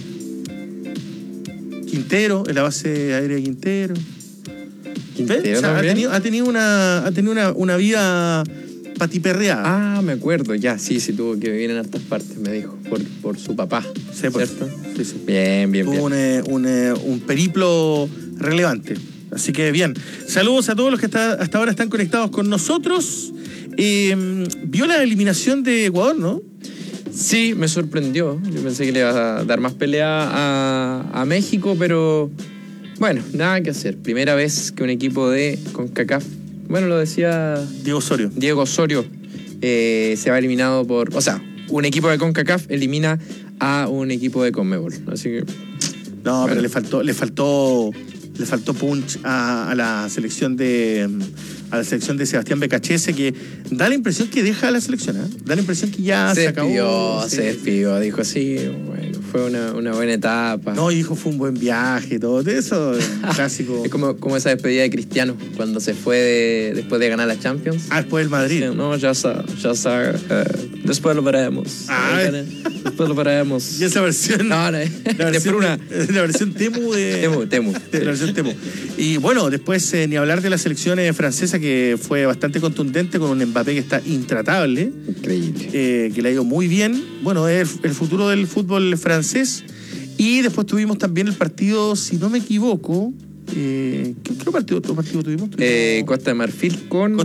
Quintero, en la base aérea de Quintero. ¿Quintero? O sea, ha tenido una vida patiperreada. Me acuerdo, ya, sí, tuvo que vivir en hartas partes, me dijo, por su papá. Sí, ¿cierto? Sí. Bien. Tuvo un periplo relevante. Así que bien. Saludos a todos los que hasta ahora están conectados con nosotros. Vio la eliminación de Ecuador, ¿no? Sí, me sorprendió. Yo pensé que le iba a dar más pelea a México, pero bueno, nada que hacer. Primera vez que un equipo de CONCACAF, bueno, lo decía Diego Osorio, se va eliminado por... O sea, un equipo de CONCACAF elimina a un equipo de CONMEBOL. Así que... No, bueno. Pero le faltó punch a la selección de Sebastián Becachese, que da la impresión que deja la selección, Da la impresión que ya se acabó. Se despidió, dijo, sí, bueno, fue una buena etapa. No, y dijo, fue un buen viaje, todo eso, clásico. Es como esa despedida de Cristiano, cuando se fue después de ganar la Champions. Después del Madrid. No, Después lo veremos. Después lo veremos. Y esa versión. No, la versión Temu de. Temu. La versión Temu. Y bueno, después ni hablar de la selección francesa, que fue bastante contundente, con un Mbappé que está intratable. Increíble. Que le ha ido muy bien. Bueno, es el futuro del fútbol francés. Y después tuvimos también el partido, si no me equivoco. ¿Qué partido tuvimos? Costa de Marfil con.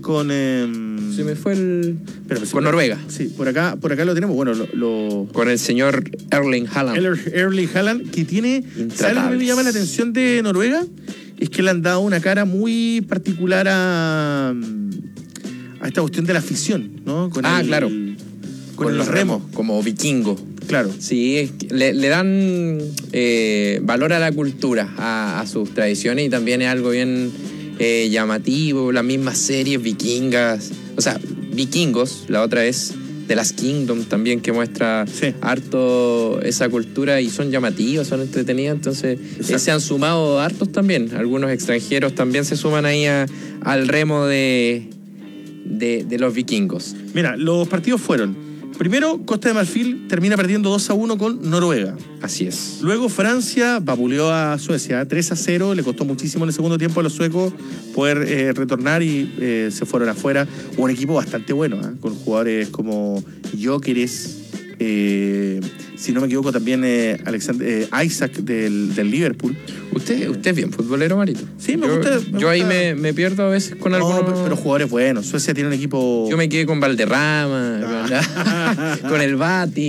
Se me fue el. Con Noruega. Sí, por acá lo tenemos. Bueno, con el señor Erling Haaland. Erling Haaland, que tiene. ¿Sabes lo que me llama la atención de Noruega? Es que le han dado una cara muy particular a esta cuestión de la afición, ¿no? Claro. Con los remos. Como vikingo. Claro. Sí, le dan valor a la cultura, a sus tradiciones, y también es algo bien llamativo. Las mismas series vikingas, o sea, vikingos, la otra es The Last Kingdom también, que muestra harto esa cultura, y son llamativas, son entretenidas. Entonces se han sumado hartos también. Algunos extranjeros también se suman ahí al remo de los vikingos. Mira, los partidos fueron: primero, Costa de Marfil termina perdiendo 2-1 con Noruega. Así es. Luego Francia vapuleó a Suecia 3-0. Le costó muchísimo en el segundo tiempo a los suecos poder retornar, y se fueron afuera. Un equipo bastante bueno, con jugadores como Gyökeres, si no me equivoco también Isaac del Liverpool. ¿Usted es bien futbolero, Marito? Sí, me gusta. Yo ahí me pierdo a veces con algunos. Pero jugadores buenos. Suecia tiene un equipo. Yo me quedé con Valderrama, con el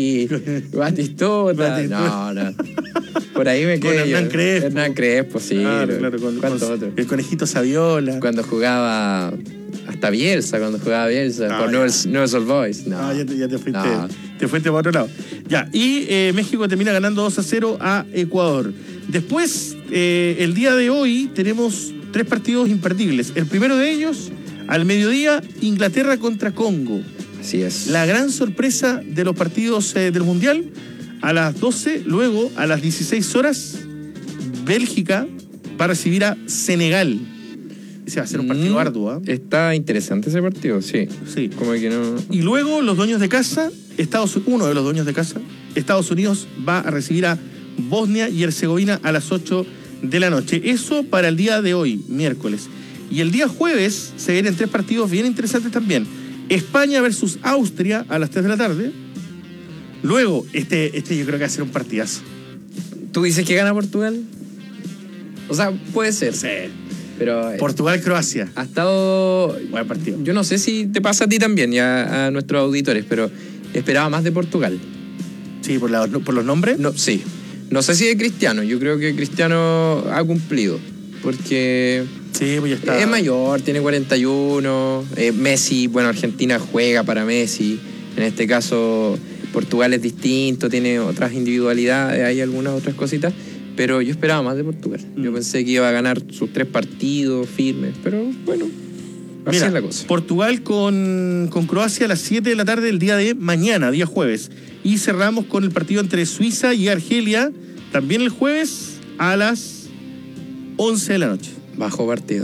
Batistuta. No. Por ahí me quedé. Con Hernán Crespo, sí. Claro, ¿Cuántos otros? El Conejito Saviola. Cuando jugaba. Hasta Bielsa, por Newell's Old Boys. No, ya te fuiste. No. Te fuiste para otro lado. Ya, y México termina ganando 2-0 a Ecuador. Después, el día de hoy, tenemos 3 partidos imperdibles. El primero de ellos, al mediodía, Inglaterra contra Congo. Así es. La gran sorpresa de los partidos del Mundial. A las 12, luego, a las 16 horas, Bélgica va a recibir a Senegal. Ese va a ser un partido arduo. Está interesante ese partido, sí. Como que no. Y luego los dueños de casa, uno de los dueños de casa, Estados Unidos, va a recibir a Bosnia y Herzegovina a las 8 de la noche. Eso para el día de hoy, miércoles. Y el día jueves se vienen 3 partidos bien interesantes también. España versus Austria a las 3 de la tarde. Luego, este yo creo que va a ser un partidazo. ¿Tú dices que gana Portugal? O sea, puede ser. Sí. Pero Portugal-Croacia. Ha estado. Buen partido. Yo no sé si te pasa a ti también y a nuestros auditores, pero esperaba más de Portugal. Sí, por los nombres. No, sí. No sé si de Cristiano. Yo creo que Cristiano ha cumplido. Porque. Sí, pues ya está. Es mayor, tiene 41. Messi, bueno, Argentina juega para Messi. En este caso, Portugal es distinto, tiene otras individualidades, hay algunas otras cositas. Pero yo esperaba más de Portugal. Yo pensé que iba a ganar sus 3 partidos firmes, pero bueno, así es la cosa. Portugal con Croacia a las 7 de la tarde el día de mañana, día jueves. Y cerramos con el partido entre Suiza y Argelia, también el jueves a las 11 de la noche. Bajo partido.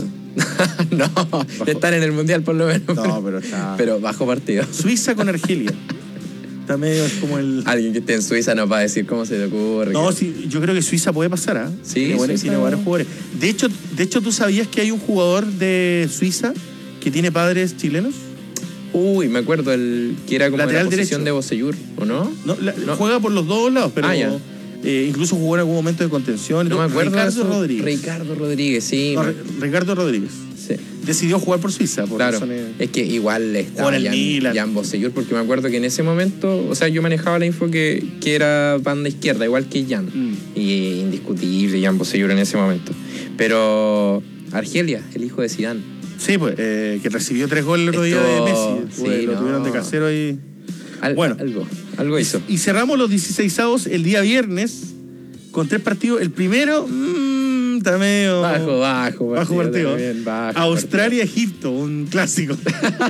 Están en el Mundial por lo menos. No, pero está. Pero bajo partido. Suiza con Argelia. Está medio es como el. Alguien que esté en Suiza nos va a decir cómo se le ocurre. No, sí, yo creo que Suiza puede pasar, Sí, tiene varios jugadores. De hecho, ¿tú sabías que hay un jugador de Suiza que tiene padres chilenos? Uy, me acuerdo, el que era como lateral la posición derecho de Bocellur, ¿o no? No, juega por los dos lados, pero incluso jugó en algún momento de contención. No me acuerdo. Ricardo Rodríguez, sí. No, Ricardo Rodríguez. Sí. Decidió jugar por Suiza. Claro, es que igual estaba Jan Bocellur, porque me acuerdo que en ese momento, o sea, yo manejaba la info que era banda izquierda, igual que Jan. Y indiscutible Jan Bocellur en ese momento. Pero Argelia, el hijo de Zidane. Sí, pues, que recibió 3 goles el otro día de Messi. Lo tuvieron de casero ahí. Algo hizo. Y cerramos los 16avos el día viernes con 3 partidos. El primero, está medio. Bajo partido. Australia-Egipto, un clásico.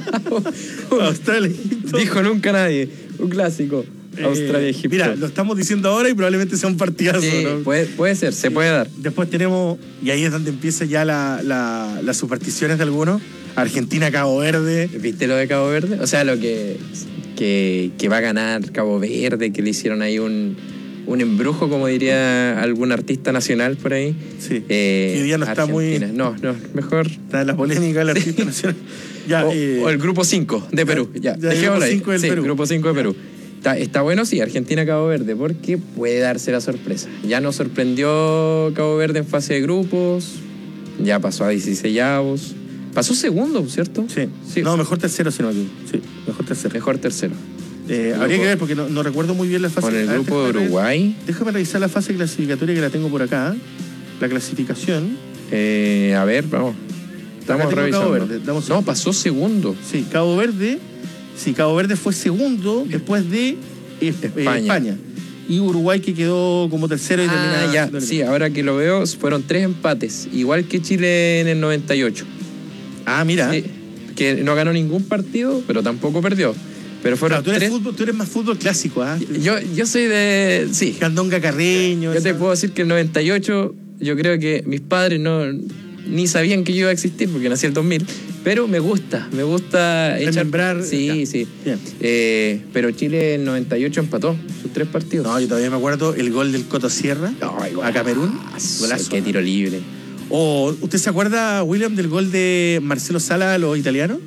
Australia-Egipto. Dijo nunca nadie. Un clásico. Australia-Egipto. Mira, lo estamos diciendo ahora y probablemente sea un partidazo. Sí, ¿no? Puede ser, se puede dar. Después tenemos, y ahí es donde empieza ya las supersticiones de algunos, Argentina-Cabo Verde. ¿Viste lo de Cabo Verde? O sea, lo que va a ganar Cabo Verde, que le hicieron ahí un embrujo, como diría algún artista nacional por ahí. Sí. Hoy día no está Argentina. muy... No, mejor... Está en la polémica del artista nacional. Ya, o el grupo 5 de Perú. Ya, dejémoslo ahí. Sí, Perú. Grupo 5 de Perú. Está bueno, sí, Argentina-Cabo Verde, porque puede darse la sorpresa. Ya nos sorprendió Cabo Verde en fase de grupos, ya pasó a 16avos. Pasó segundo, ¿cierto? Sí. No, mejor tercero, si no me equivoco. Sí, mejor tercero. Habría que ver, porque no recuerdo muy bien la fase. Con el grupo de Uruguay. Déjame revisar la fase clasificatoria que la tengo por acá. La clasificación. A ver, vamos. Estamos revisando. Cabo Verde. No, pasó segundo. Sí, Cabo Verde fue segundo después de España. Y Uruguay, que quedó como tercero y termina... ya, sí, ahora que lo veo, fueron 3 empates, igual que Chile en el 98. Ah, mira. Sí, que no ganó ningún partido, pero tampoco perdió. Pero fueron tú eres más fútbol clásico, ¿ah? Yo soy de... Sí. Candonga Carreño. Yo te puedo decir que el 98, yo creo que mis padres ni sabían que yo iba a existir, porque nací el 2000, pero me gusta echar... Sí. Pero Chile en 98 empató sus 3 partidos. No, yo todavía me acuerdo el gol del Coto Sierra a Camerún. Golazo. Qué tiro libre. ¿Usted se acuerda, William, del gol de Marcelo Sala a los italianos?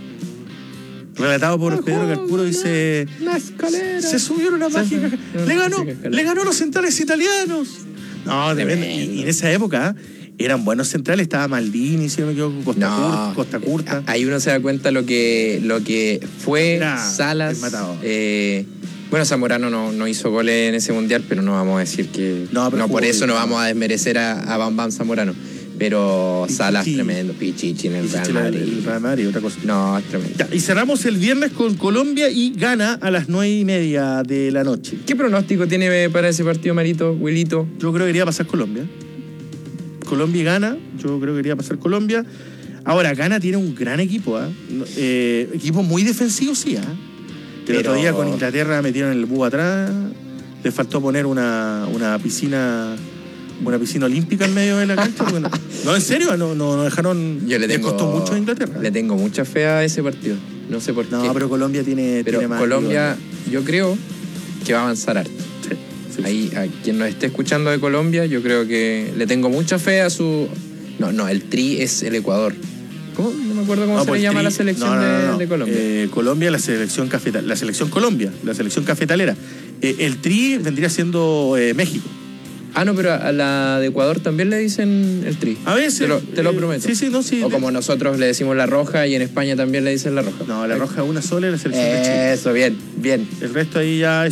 Relatado por Pedro Carcuro, dice... La escalera. Se subieron una mágica... Le ganó a los centrales italianos. No, y en esa época eran buenos centrales. Estaba Maldini, si no me equivoco, Costa Curta. Ahí uno se da cuenta lo que fue Salas. Bueno, Zamorano no hizo goles en ese mundial, pero no vamos a decir que... No por eso no vamos a desmerecer a Bam Bam Zamorano. Pero Salas tremendo, Pichichi en el Real Madrid. El Real Madrid, otra cosa. No, es tremendo. Ya, y cerramos el viernes con Colombia y Ghana a las 9:30 de la noche. ¿Qué pronóstico tiene para ese partido, Marito, Wilito? Yo creo que iría a pasar Colombia. Colombia y Ghana, yo creo que iría a pasar Colombia. Ahora, Ghana tiene un gran equipo, equipo muy defensivo, sí, El otro día con Inglaterra metieron el búho atrás. Les faltó poner una piscina olímpica en medio de la cancha. No, en serio, no dejaron. Les costó mucho a Inglaterra. Le tengo mucha fe a ese partido. No sé por qué. No, pero Colombia tiene más. Colombia, yo creo que va a avanzar harto. Sí. Ahí, a quien nos esté escuchando de Colombia, yo creo que le tengo mucha fe a su... No, el Tri es el Ecuador. ¿Cómo? No me acuerdo cómo se le llama la selección de Colombia. Colombia, la selección Colombia, la selección cafetalera. El Tri vendría siendo México. No, pero a la de Ecuador también le dicen el Tri. A veces. Te lo prometo. Sí. O como nosotros le decimos la roja y en España también le dicen la roja. No, la roja es una sola y la selección de Chile. Eso, bien. El resto ahí ya...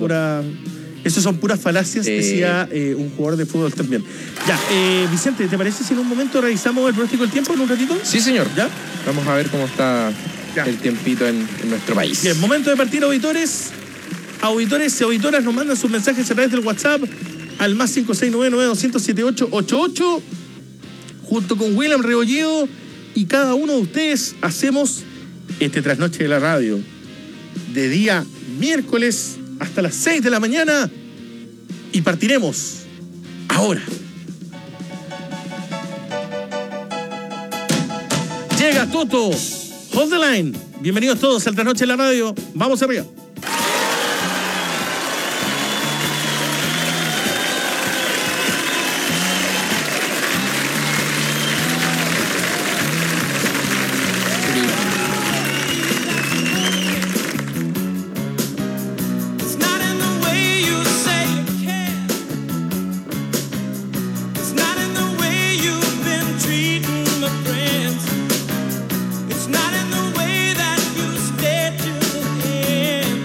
Eso son puras falacias, decía un jugador de fútbol también. Ya, Vicente, ¿te parece si en un momento revisamos el pronóstico del tiempo en un ratito? Sí, señor. ¿Ya? Vamos a ver cómo está el tiempito en nuestro país. Bien, momento de partir, auditores. Auditores y auditoras nos mandan sus mensajes a través del WhatsApp al más 569-900-7888, junto con William Rebolledo, y cada uno de ustedes hacemos este trasnoche de la radio de día miércoles hasta las 6 de la mañana, y partiremos ahora. Llega Toto, Hold the Line. Bienvenidos todos al trasnoche de la radio. Vamos arriba. It's not in the way that you stay to the end.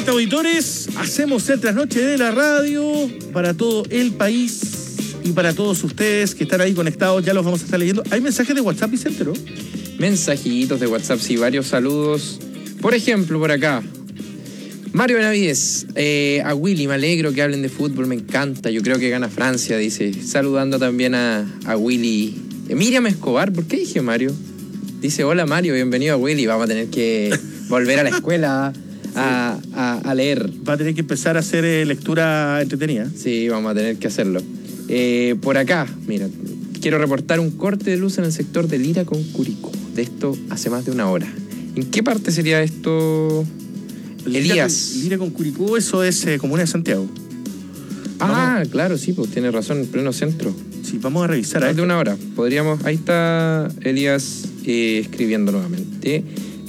Perfecto, auditores. Hacemos el trasnoche de la radio para todo el país y para todos ustedes que están ahí conectados. Ya los vamos a estar leyendo. Hay mensajes de WhatsApp, Vicente, ¿no? Mensajitos de WhatsApp, sí, varios saludos. Por ejemplo, por acá, Mario Benavides, a Willy, me alegro que hablen de fútbol, me encanta, yo creo que gana Francia, dice. Saludando también a Willy. Miriam Escobar, ¿por qué dije Mario? Dice, hola Mario, bienvenido a Willy, vamos a tener que volver a la escuela a leer. Va a tener que empezar a hacer lectura entretenida. Sí, vamos a tener que hacerlo. Por acá, mira, quiero reportar un corte de luz en el sector de Lira con Curicó. De esto hace más de una hora. ¿En qué parte sería esto, Elías? Lira con Curicó, eso es comuna de Santiago. Vamos. Claro, sí, pues tiene razón, en pleno centro. Sí, vamos a revisar. Más de una hora. Podríamos. Ahí está Elías escribiendo nuevamente.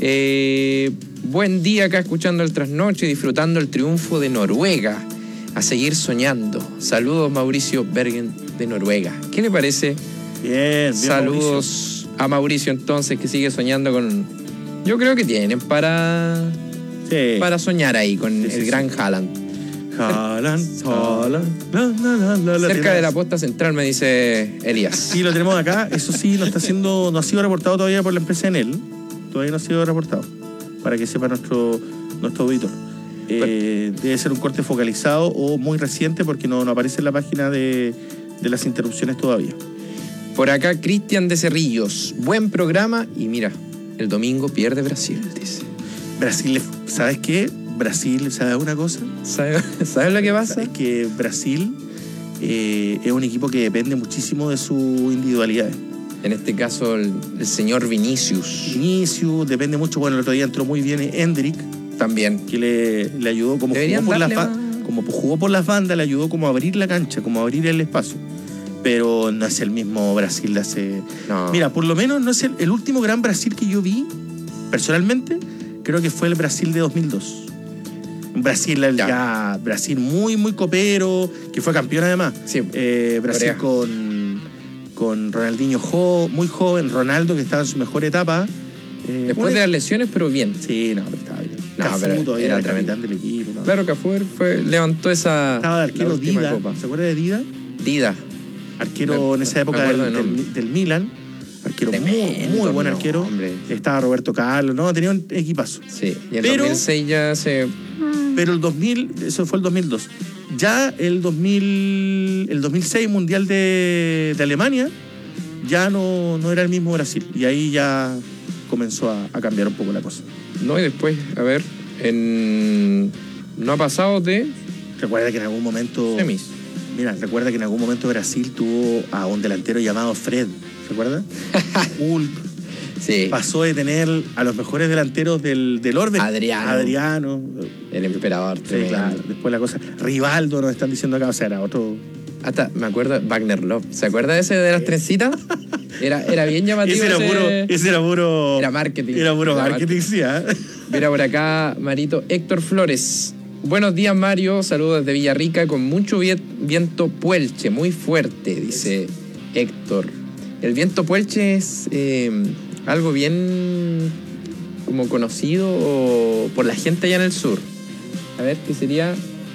Buen día acá escuchando el trasnoche, disfrutando el triunfo de Noruega. A seguir soñando. Saludos, Mauricio Bergen de Noruega. ¿Qué le parece? Bien, saludos Mauricio. A Mauricio entonces, que sigue soñando con... Yo creo que tienen para soñar ahí con el gran Haaland. Cerca de la posta central, me dice Elías. Sí, lo tenemos acá. Eso sí, no ha sido reportado todavía por la empresa Enel. Todavía no ha sido reportado. Para que sepa nuestro auditor. Debe ser un corte focalizado o muy reciente porque no aparece en la página de las interrupciones todavía. Por acá, Cristian de Cerrillos. Buen programa y mira, el domingo pierde Brasil, dice. Brasil, ¿sabes qué? Brasil, ¿sabes una cosa? ¿Sabes lo que pasa? Es que Brasil es un equipo que depende muchísimo de su individualidad. En este caso, el señor Vinicius. Vinicius depende mucho. Bueno, el otro día entró muy bien Endrick. También. Que le ayudó, como jugó por las bandas, le ayudó como a abrir la cancha, como a abrir el espacio. Pero no es el mismo Brasil de hace... No. Mira, por lo menos no es el último gran Brasil que yo vi, personalmente, creo que fue el Brasil de 2002. Un Brasil Brasil muy, muy copero, que fue campeón además. Sí. Brasil con Ronaldinho muy joven, Ronaldo que estaba en su mejor etapa. Después de las lesiones, pero bien. Sí, pero estaba bien. No, Cafu era el capitán del equipo. ¿No? Claro, Cafu levantó esa... Estaba de arquero Dida. Copa. ¿Se acuerda de Dida? Dida. Arquero en esa época del Milan. Arquero muy buen arquero. Hombre. Estaba Roberto Carlos, ¿no? Tenía un equipazo. Sí, y en 2006 ya se... Pero el 2000, eso fue el 2002. Ya el 2006 Mundial de Alemania, ya no era el mismo Brasil. Y ahí ya comenzó a cambiar un poco la cosa. No, y después, a ver, no ha pasado de... Recuerda que en algún momento... Semis. Mira, recuerda que en algún momento Brasil tuvo a un delantero llamado Fred. ¿Se acuerda? Hulk. Sí. Pasó de tener a los mejores delanteros del orbe. Adriano. El emperador. Sí, claro. Después la cosa. Rivaldo nos están diciendo acá. O sea, era otro... Hasta, me acuerdo, Wagner Love. ¿Se acuerda ese de las trencitas? Era bien llamativo. Ese era puro... Era marketing. Era puro marketing, sí. Mira por acá, Marito. Héctor Flores. Buenos días, Mario. Saludos desde Villarrica con mucho viento puelche, muy fuerte, dice Héctor. El viento puelche es algo bien como conocido por la gente allá en el sur. A ver, ¿qué sería?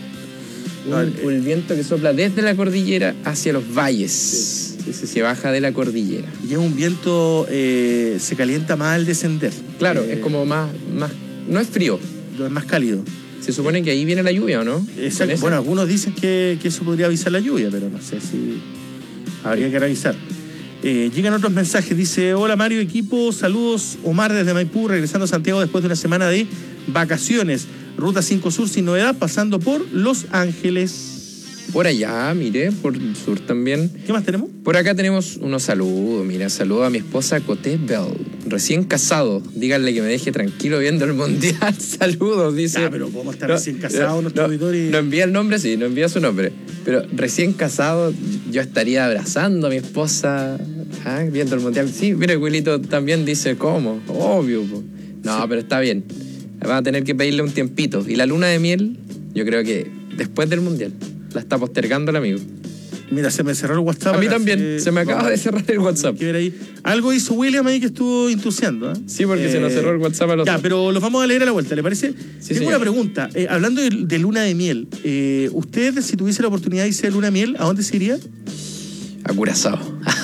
El viento que sopla desde la cordillera hacia los valles. Sí. Se baja de la cordillera. Y es un viento, se calienta más al descender. Claro, es como más... No es frío. Es más cálido. Se supone que ahí viene la lluvia, ¿o no? Exacto. Bueno, algunos dicen que eso podría avisar la lluvia, pero no sé si... Habría que revisar. Llegan otros mensajes. Dice, hola Mario, equipo, saludos. Omar desde Maipú, regresando a Santiago después de una semana de vacaciones. Ruta 5 Sur sin novedad, pasando por Los Ángeles. Por allá, mire, por el sur también. ¿Qué más tenemos? Por acá tenemos unos saludos. Mira, saludo a mi esposa Coté Bell, recién casado. Díganle que me deje tranquilo viendo el mundial. Saludos, dice. Pero ¿cómo está recién casado nuestro auditorio? No envía el nombre, sí, no envía su nombre. Pero recién casado, yo estaría abrazando a mi esposa viendo el mundial. Sí, mira, Wilito también dice, ¿cómo? Obvio. No, sí. Pero está bien. Va a tener que pedirle un tiempito. Y la luna de miel, yo creo que después del mundial. La está postergando el amigo. Mira, se me cerró el WhatsApp. A mí también, se me acaba de cerrar el WhatsApp. Que ver ahí. Algo hizo William ahí que estuvo intusiando, ¿eh? Sí, porque se nos cerró el WhatsApp a los Ya, pero los vamos a leer a la vuelta, ¿le parece? Sí, Tengo señor. una pregunta. Hablando de luna de miel, ¿usted, si tuviese la oportunidad de irse de luna de miel, a dónde se iría? A Curazao.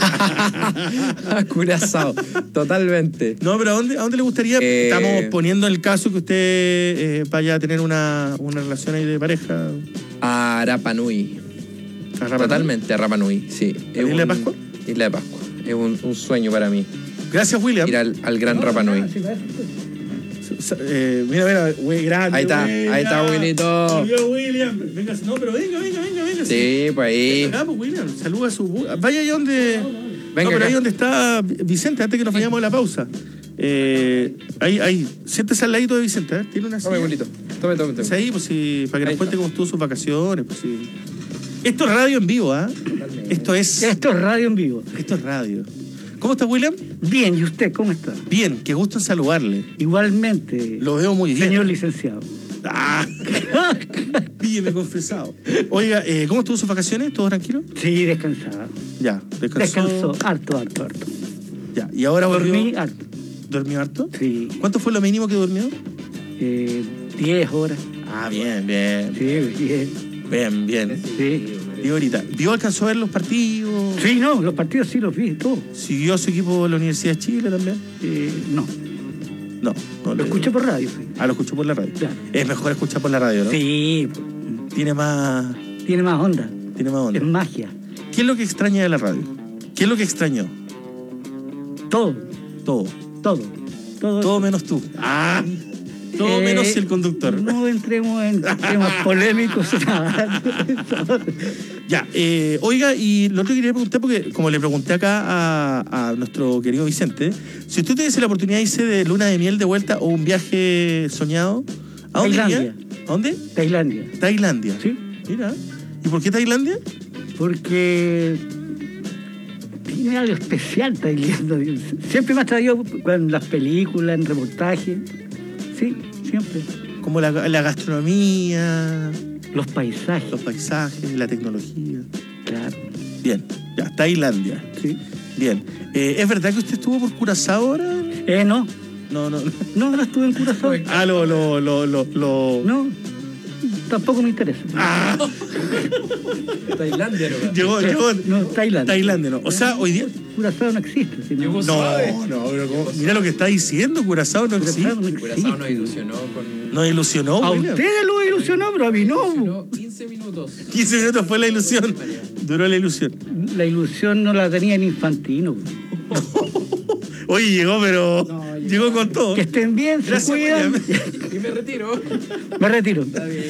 A Curazao, totalmente. No, pero ¿a dónde le gustaría? Estamos poniendo el caso que usted vaya a tener una relación ahí de pareja. A Rapa Nui. Totalmente, a Rapa Nui, sí. ¿Isla de Pascua? Isla de Pascua. Es un sueño para mí. Gracias, William. Ir al gran Rapa Nui. Mira, güey, grande. Ahí está, Wilito. William. Venga, no, pero venga. Sí, pues ahí. Acá, pues, William, saluda a su... Vaya ahí donde... Venga, no, pero acá. ahí donde está Vicente, antes que nos vayamos a la pausa. Ahí, siéntese al ladito de Vicente, ¿eh? Tiene una silla. Tome, Wilito. Tome. Ahí, pues sí, para que nos cuente cómo estuvo sus vacaciones, pues sí. Esto es radio en vivo, ¿ah? Esto es radio en vivo. Esto es radio. ¿Cómo está, William? Bien, ¿y usted cómo está? Bien, qué gusto en saludarle. Igualmente. Lo veo muy bien. Señor licenciado. Pílleme confesado. Oiga, ¿cómo estuvo sus vacaciones? ¿Todo tranquilo? Sí, descansado. Ya, Descansó, harto. Ya, y ahora dormí harto. ¿Dormió harto? Sí. ¿Cuánto fue lo mínimo que durmió? 10 horas. Ah, bien. Sí, Bien. Sí. Y ahorita, ¿alcanzó a ver los partidos? Sí, no, los partidos sí los vi, todos. ¿Siguió su equipo de la Universidad de Chile también? No. Lo escuché por radio. Sí. Lo escuchó por la radio. Claro. Es mejor escuchar por la radio, ¿no? Sí. Tiene más onda. Es magia. ¿Qué es lo que extraña de la radio? ¿Qué es lo que extrañó? Todo. Todo menos tú. Todo menos el conductor. No entremos en temas polémicos. Ya, oiga, y lo otro que quería preguntar, porque como le pregunté acá a nuestro querido Vicente, si usted tuviese la oportunidad de irse de luna de miel de vuelta o un viaje soñado, ¿a dónde iría? ¿A dónde? Tailandia. Sí. Mira. ¿Y por qué Tailandia? Porque tiene algo especial Tailandia. Siempre me ha traído en las películas, en reportajes. Sí, siempre. Como la gastronomía, los paisajes, la tecnología. Claro. Bien, ya, Tailandia. Sí. Bien. ¿Es verdad que usted estuvo por Curazao ahora? No. No estuve en Curazao. No, tampoco me interesa. Tailandia, ¿no? Llegó. No, Tailandia. No. O sea, hoy día... Curazao no existe. No, pero mira lo que está diciendo, Curazao no existe. Curazao nos ilusionó con... ¿Nos ilusionó, a William? ustedes lo ilusionó, pero a mí no. 15 minutos. 15 minutos fue la ilusión. Duró la ilusión. La ilusión no la tenía en Infantino. Oye, llegó, pero llegó con todo. Que estén bien, se cuidan. Y me retiro. Me retiro.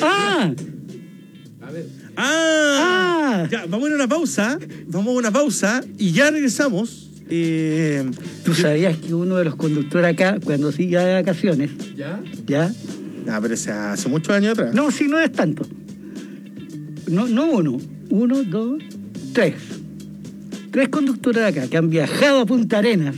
Ya, vamos a una pausa y ya regresamos. ¿Tú sabías que uno de los conductores acá, cuando sigue de vacaciones... ¿Ya? Pero hace muchos años atrás. No, sí, no es tanto. No uno. 1, 2, 3. 3 conductores de acá que han viajado a Punta Arenas.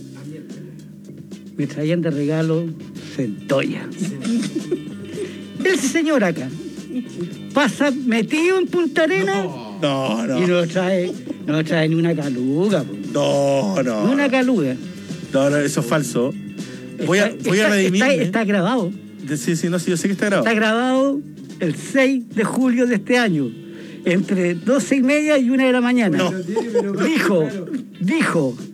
Me traían de regalo centolla. El señor acá pasa metido en Punta Arenas. No. Y no trae ni una caluga. No. Ni una caluga. No, eso es falso. Voy a redimirme. Está grabado. Sí, yo sé que está grabado. Está grabado el 6 de julio de este año, entre 12:30 y 1 de la mañana. Dijo,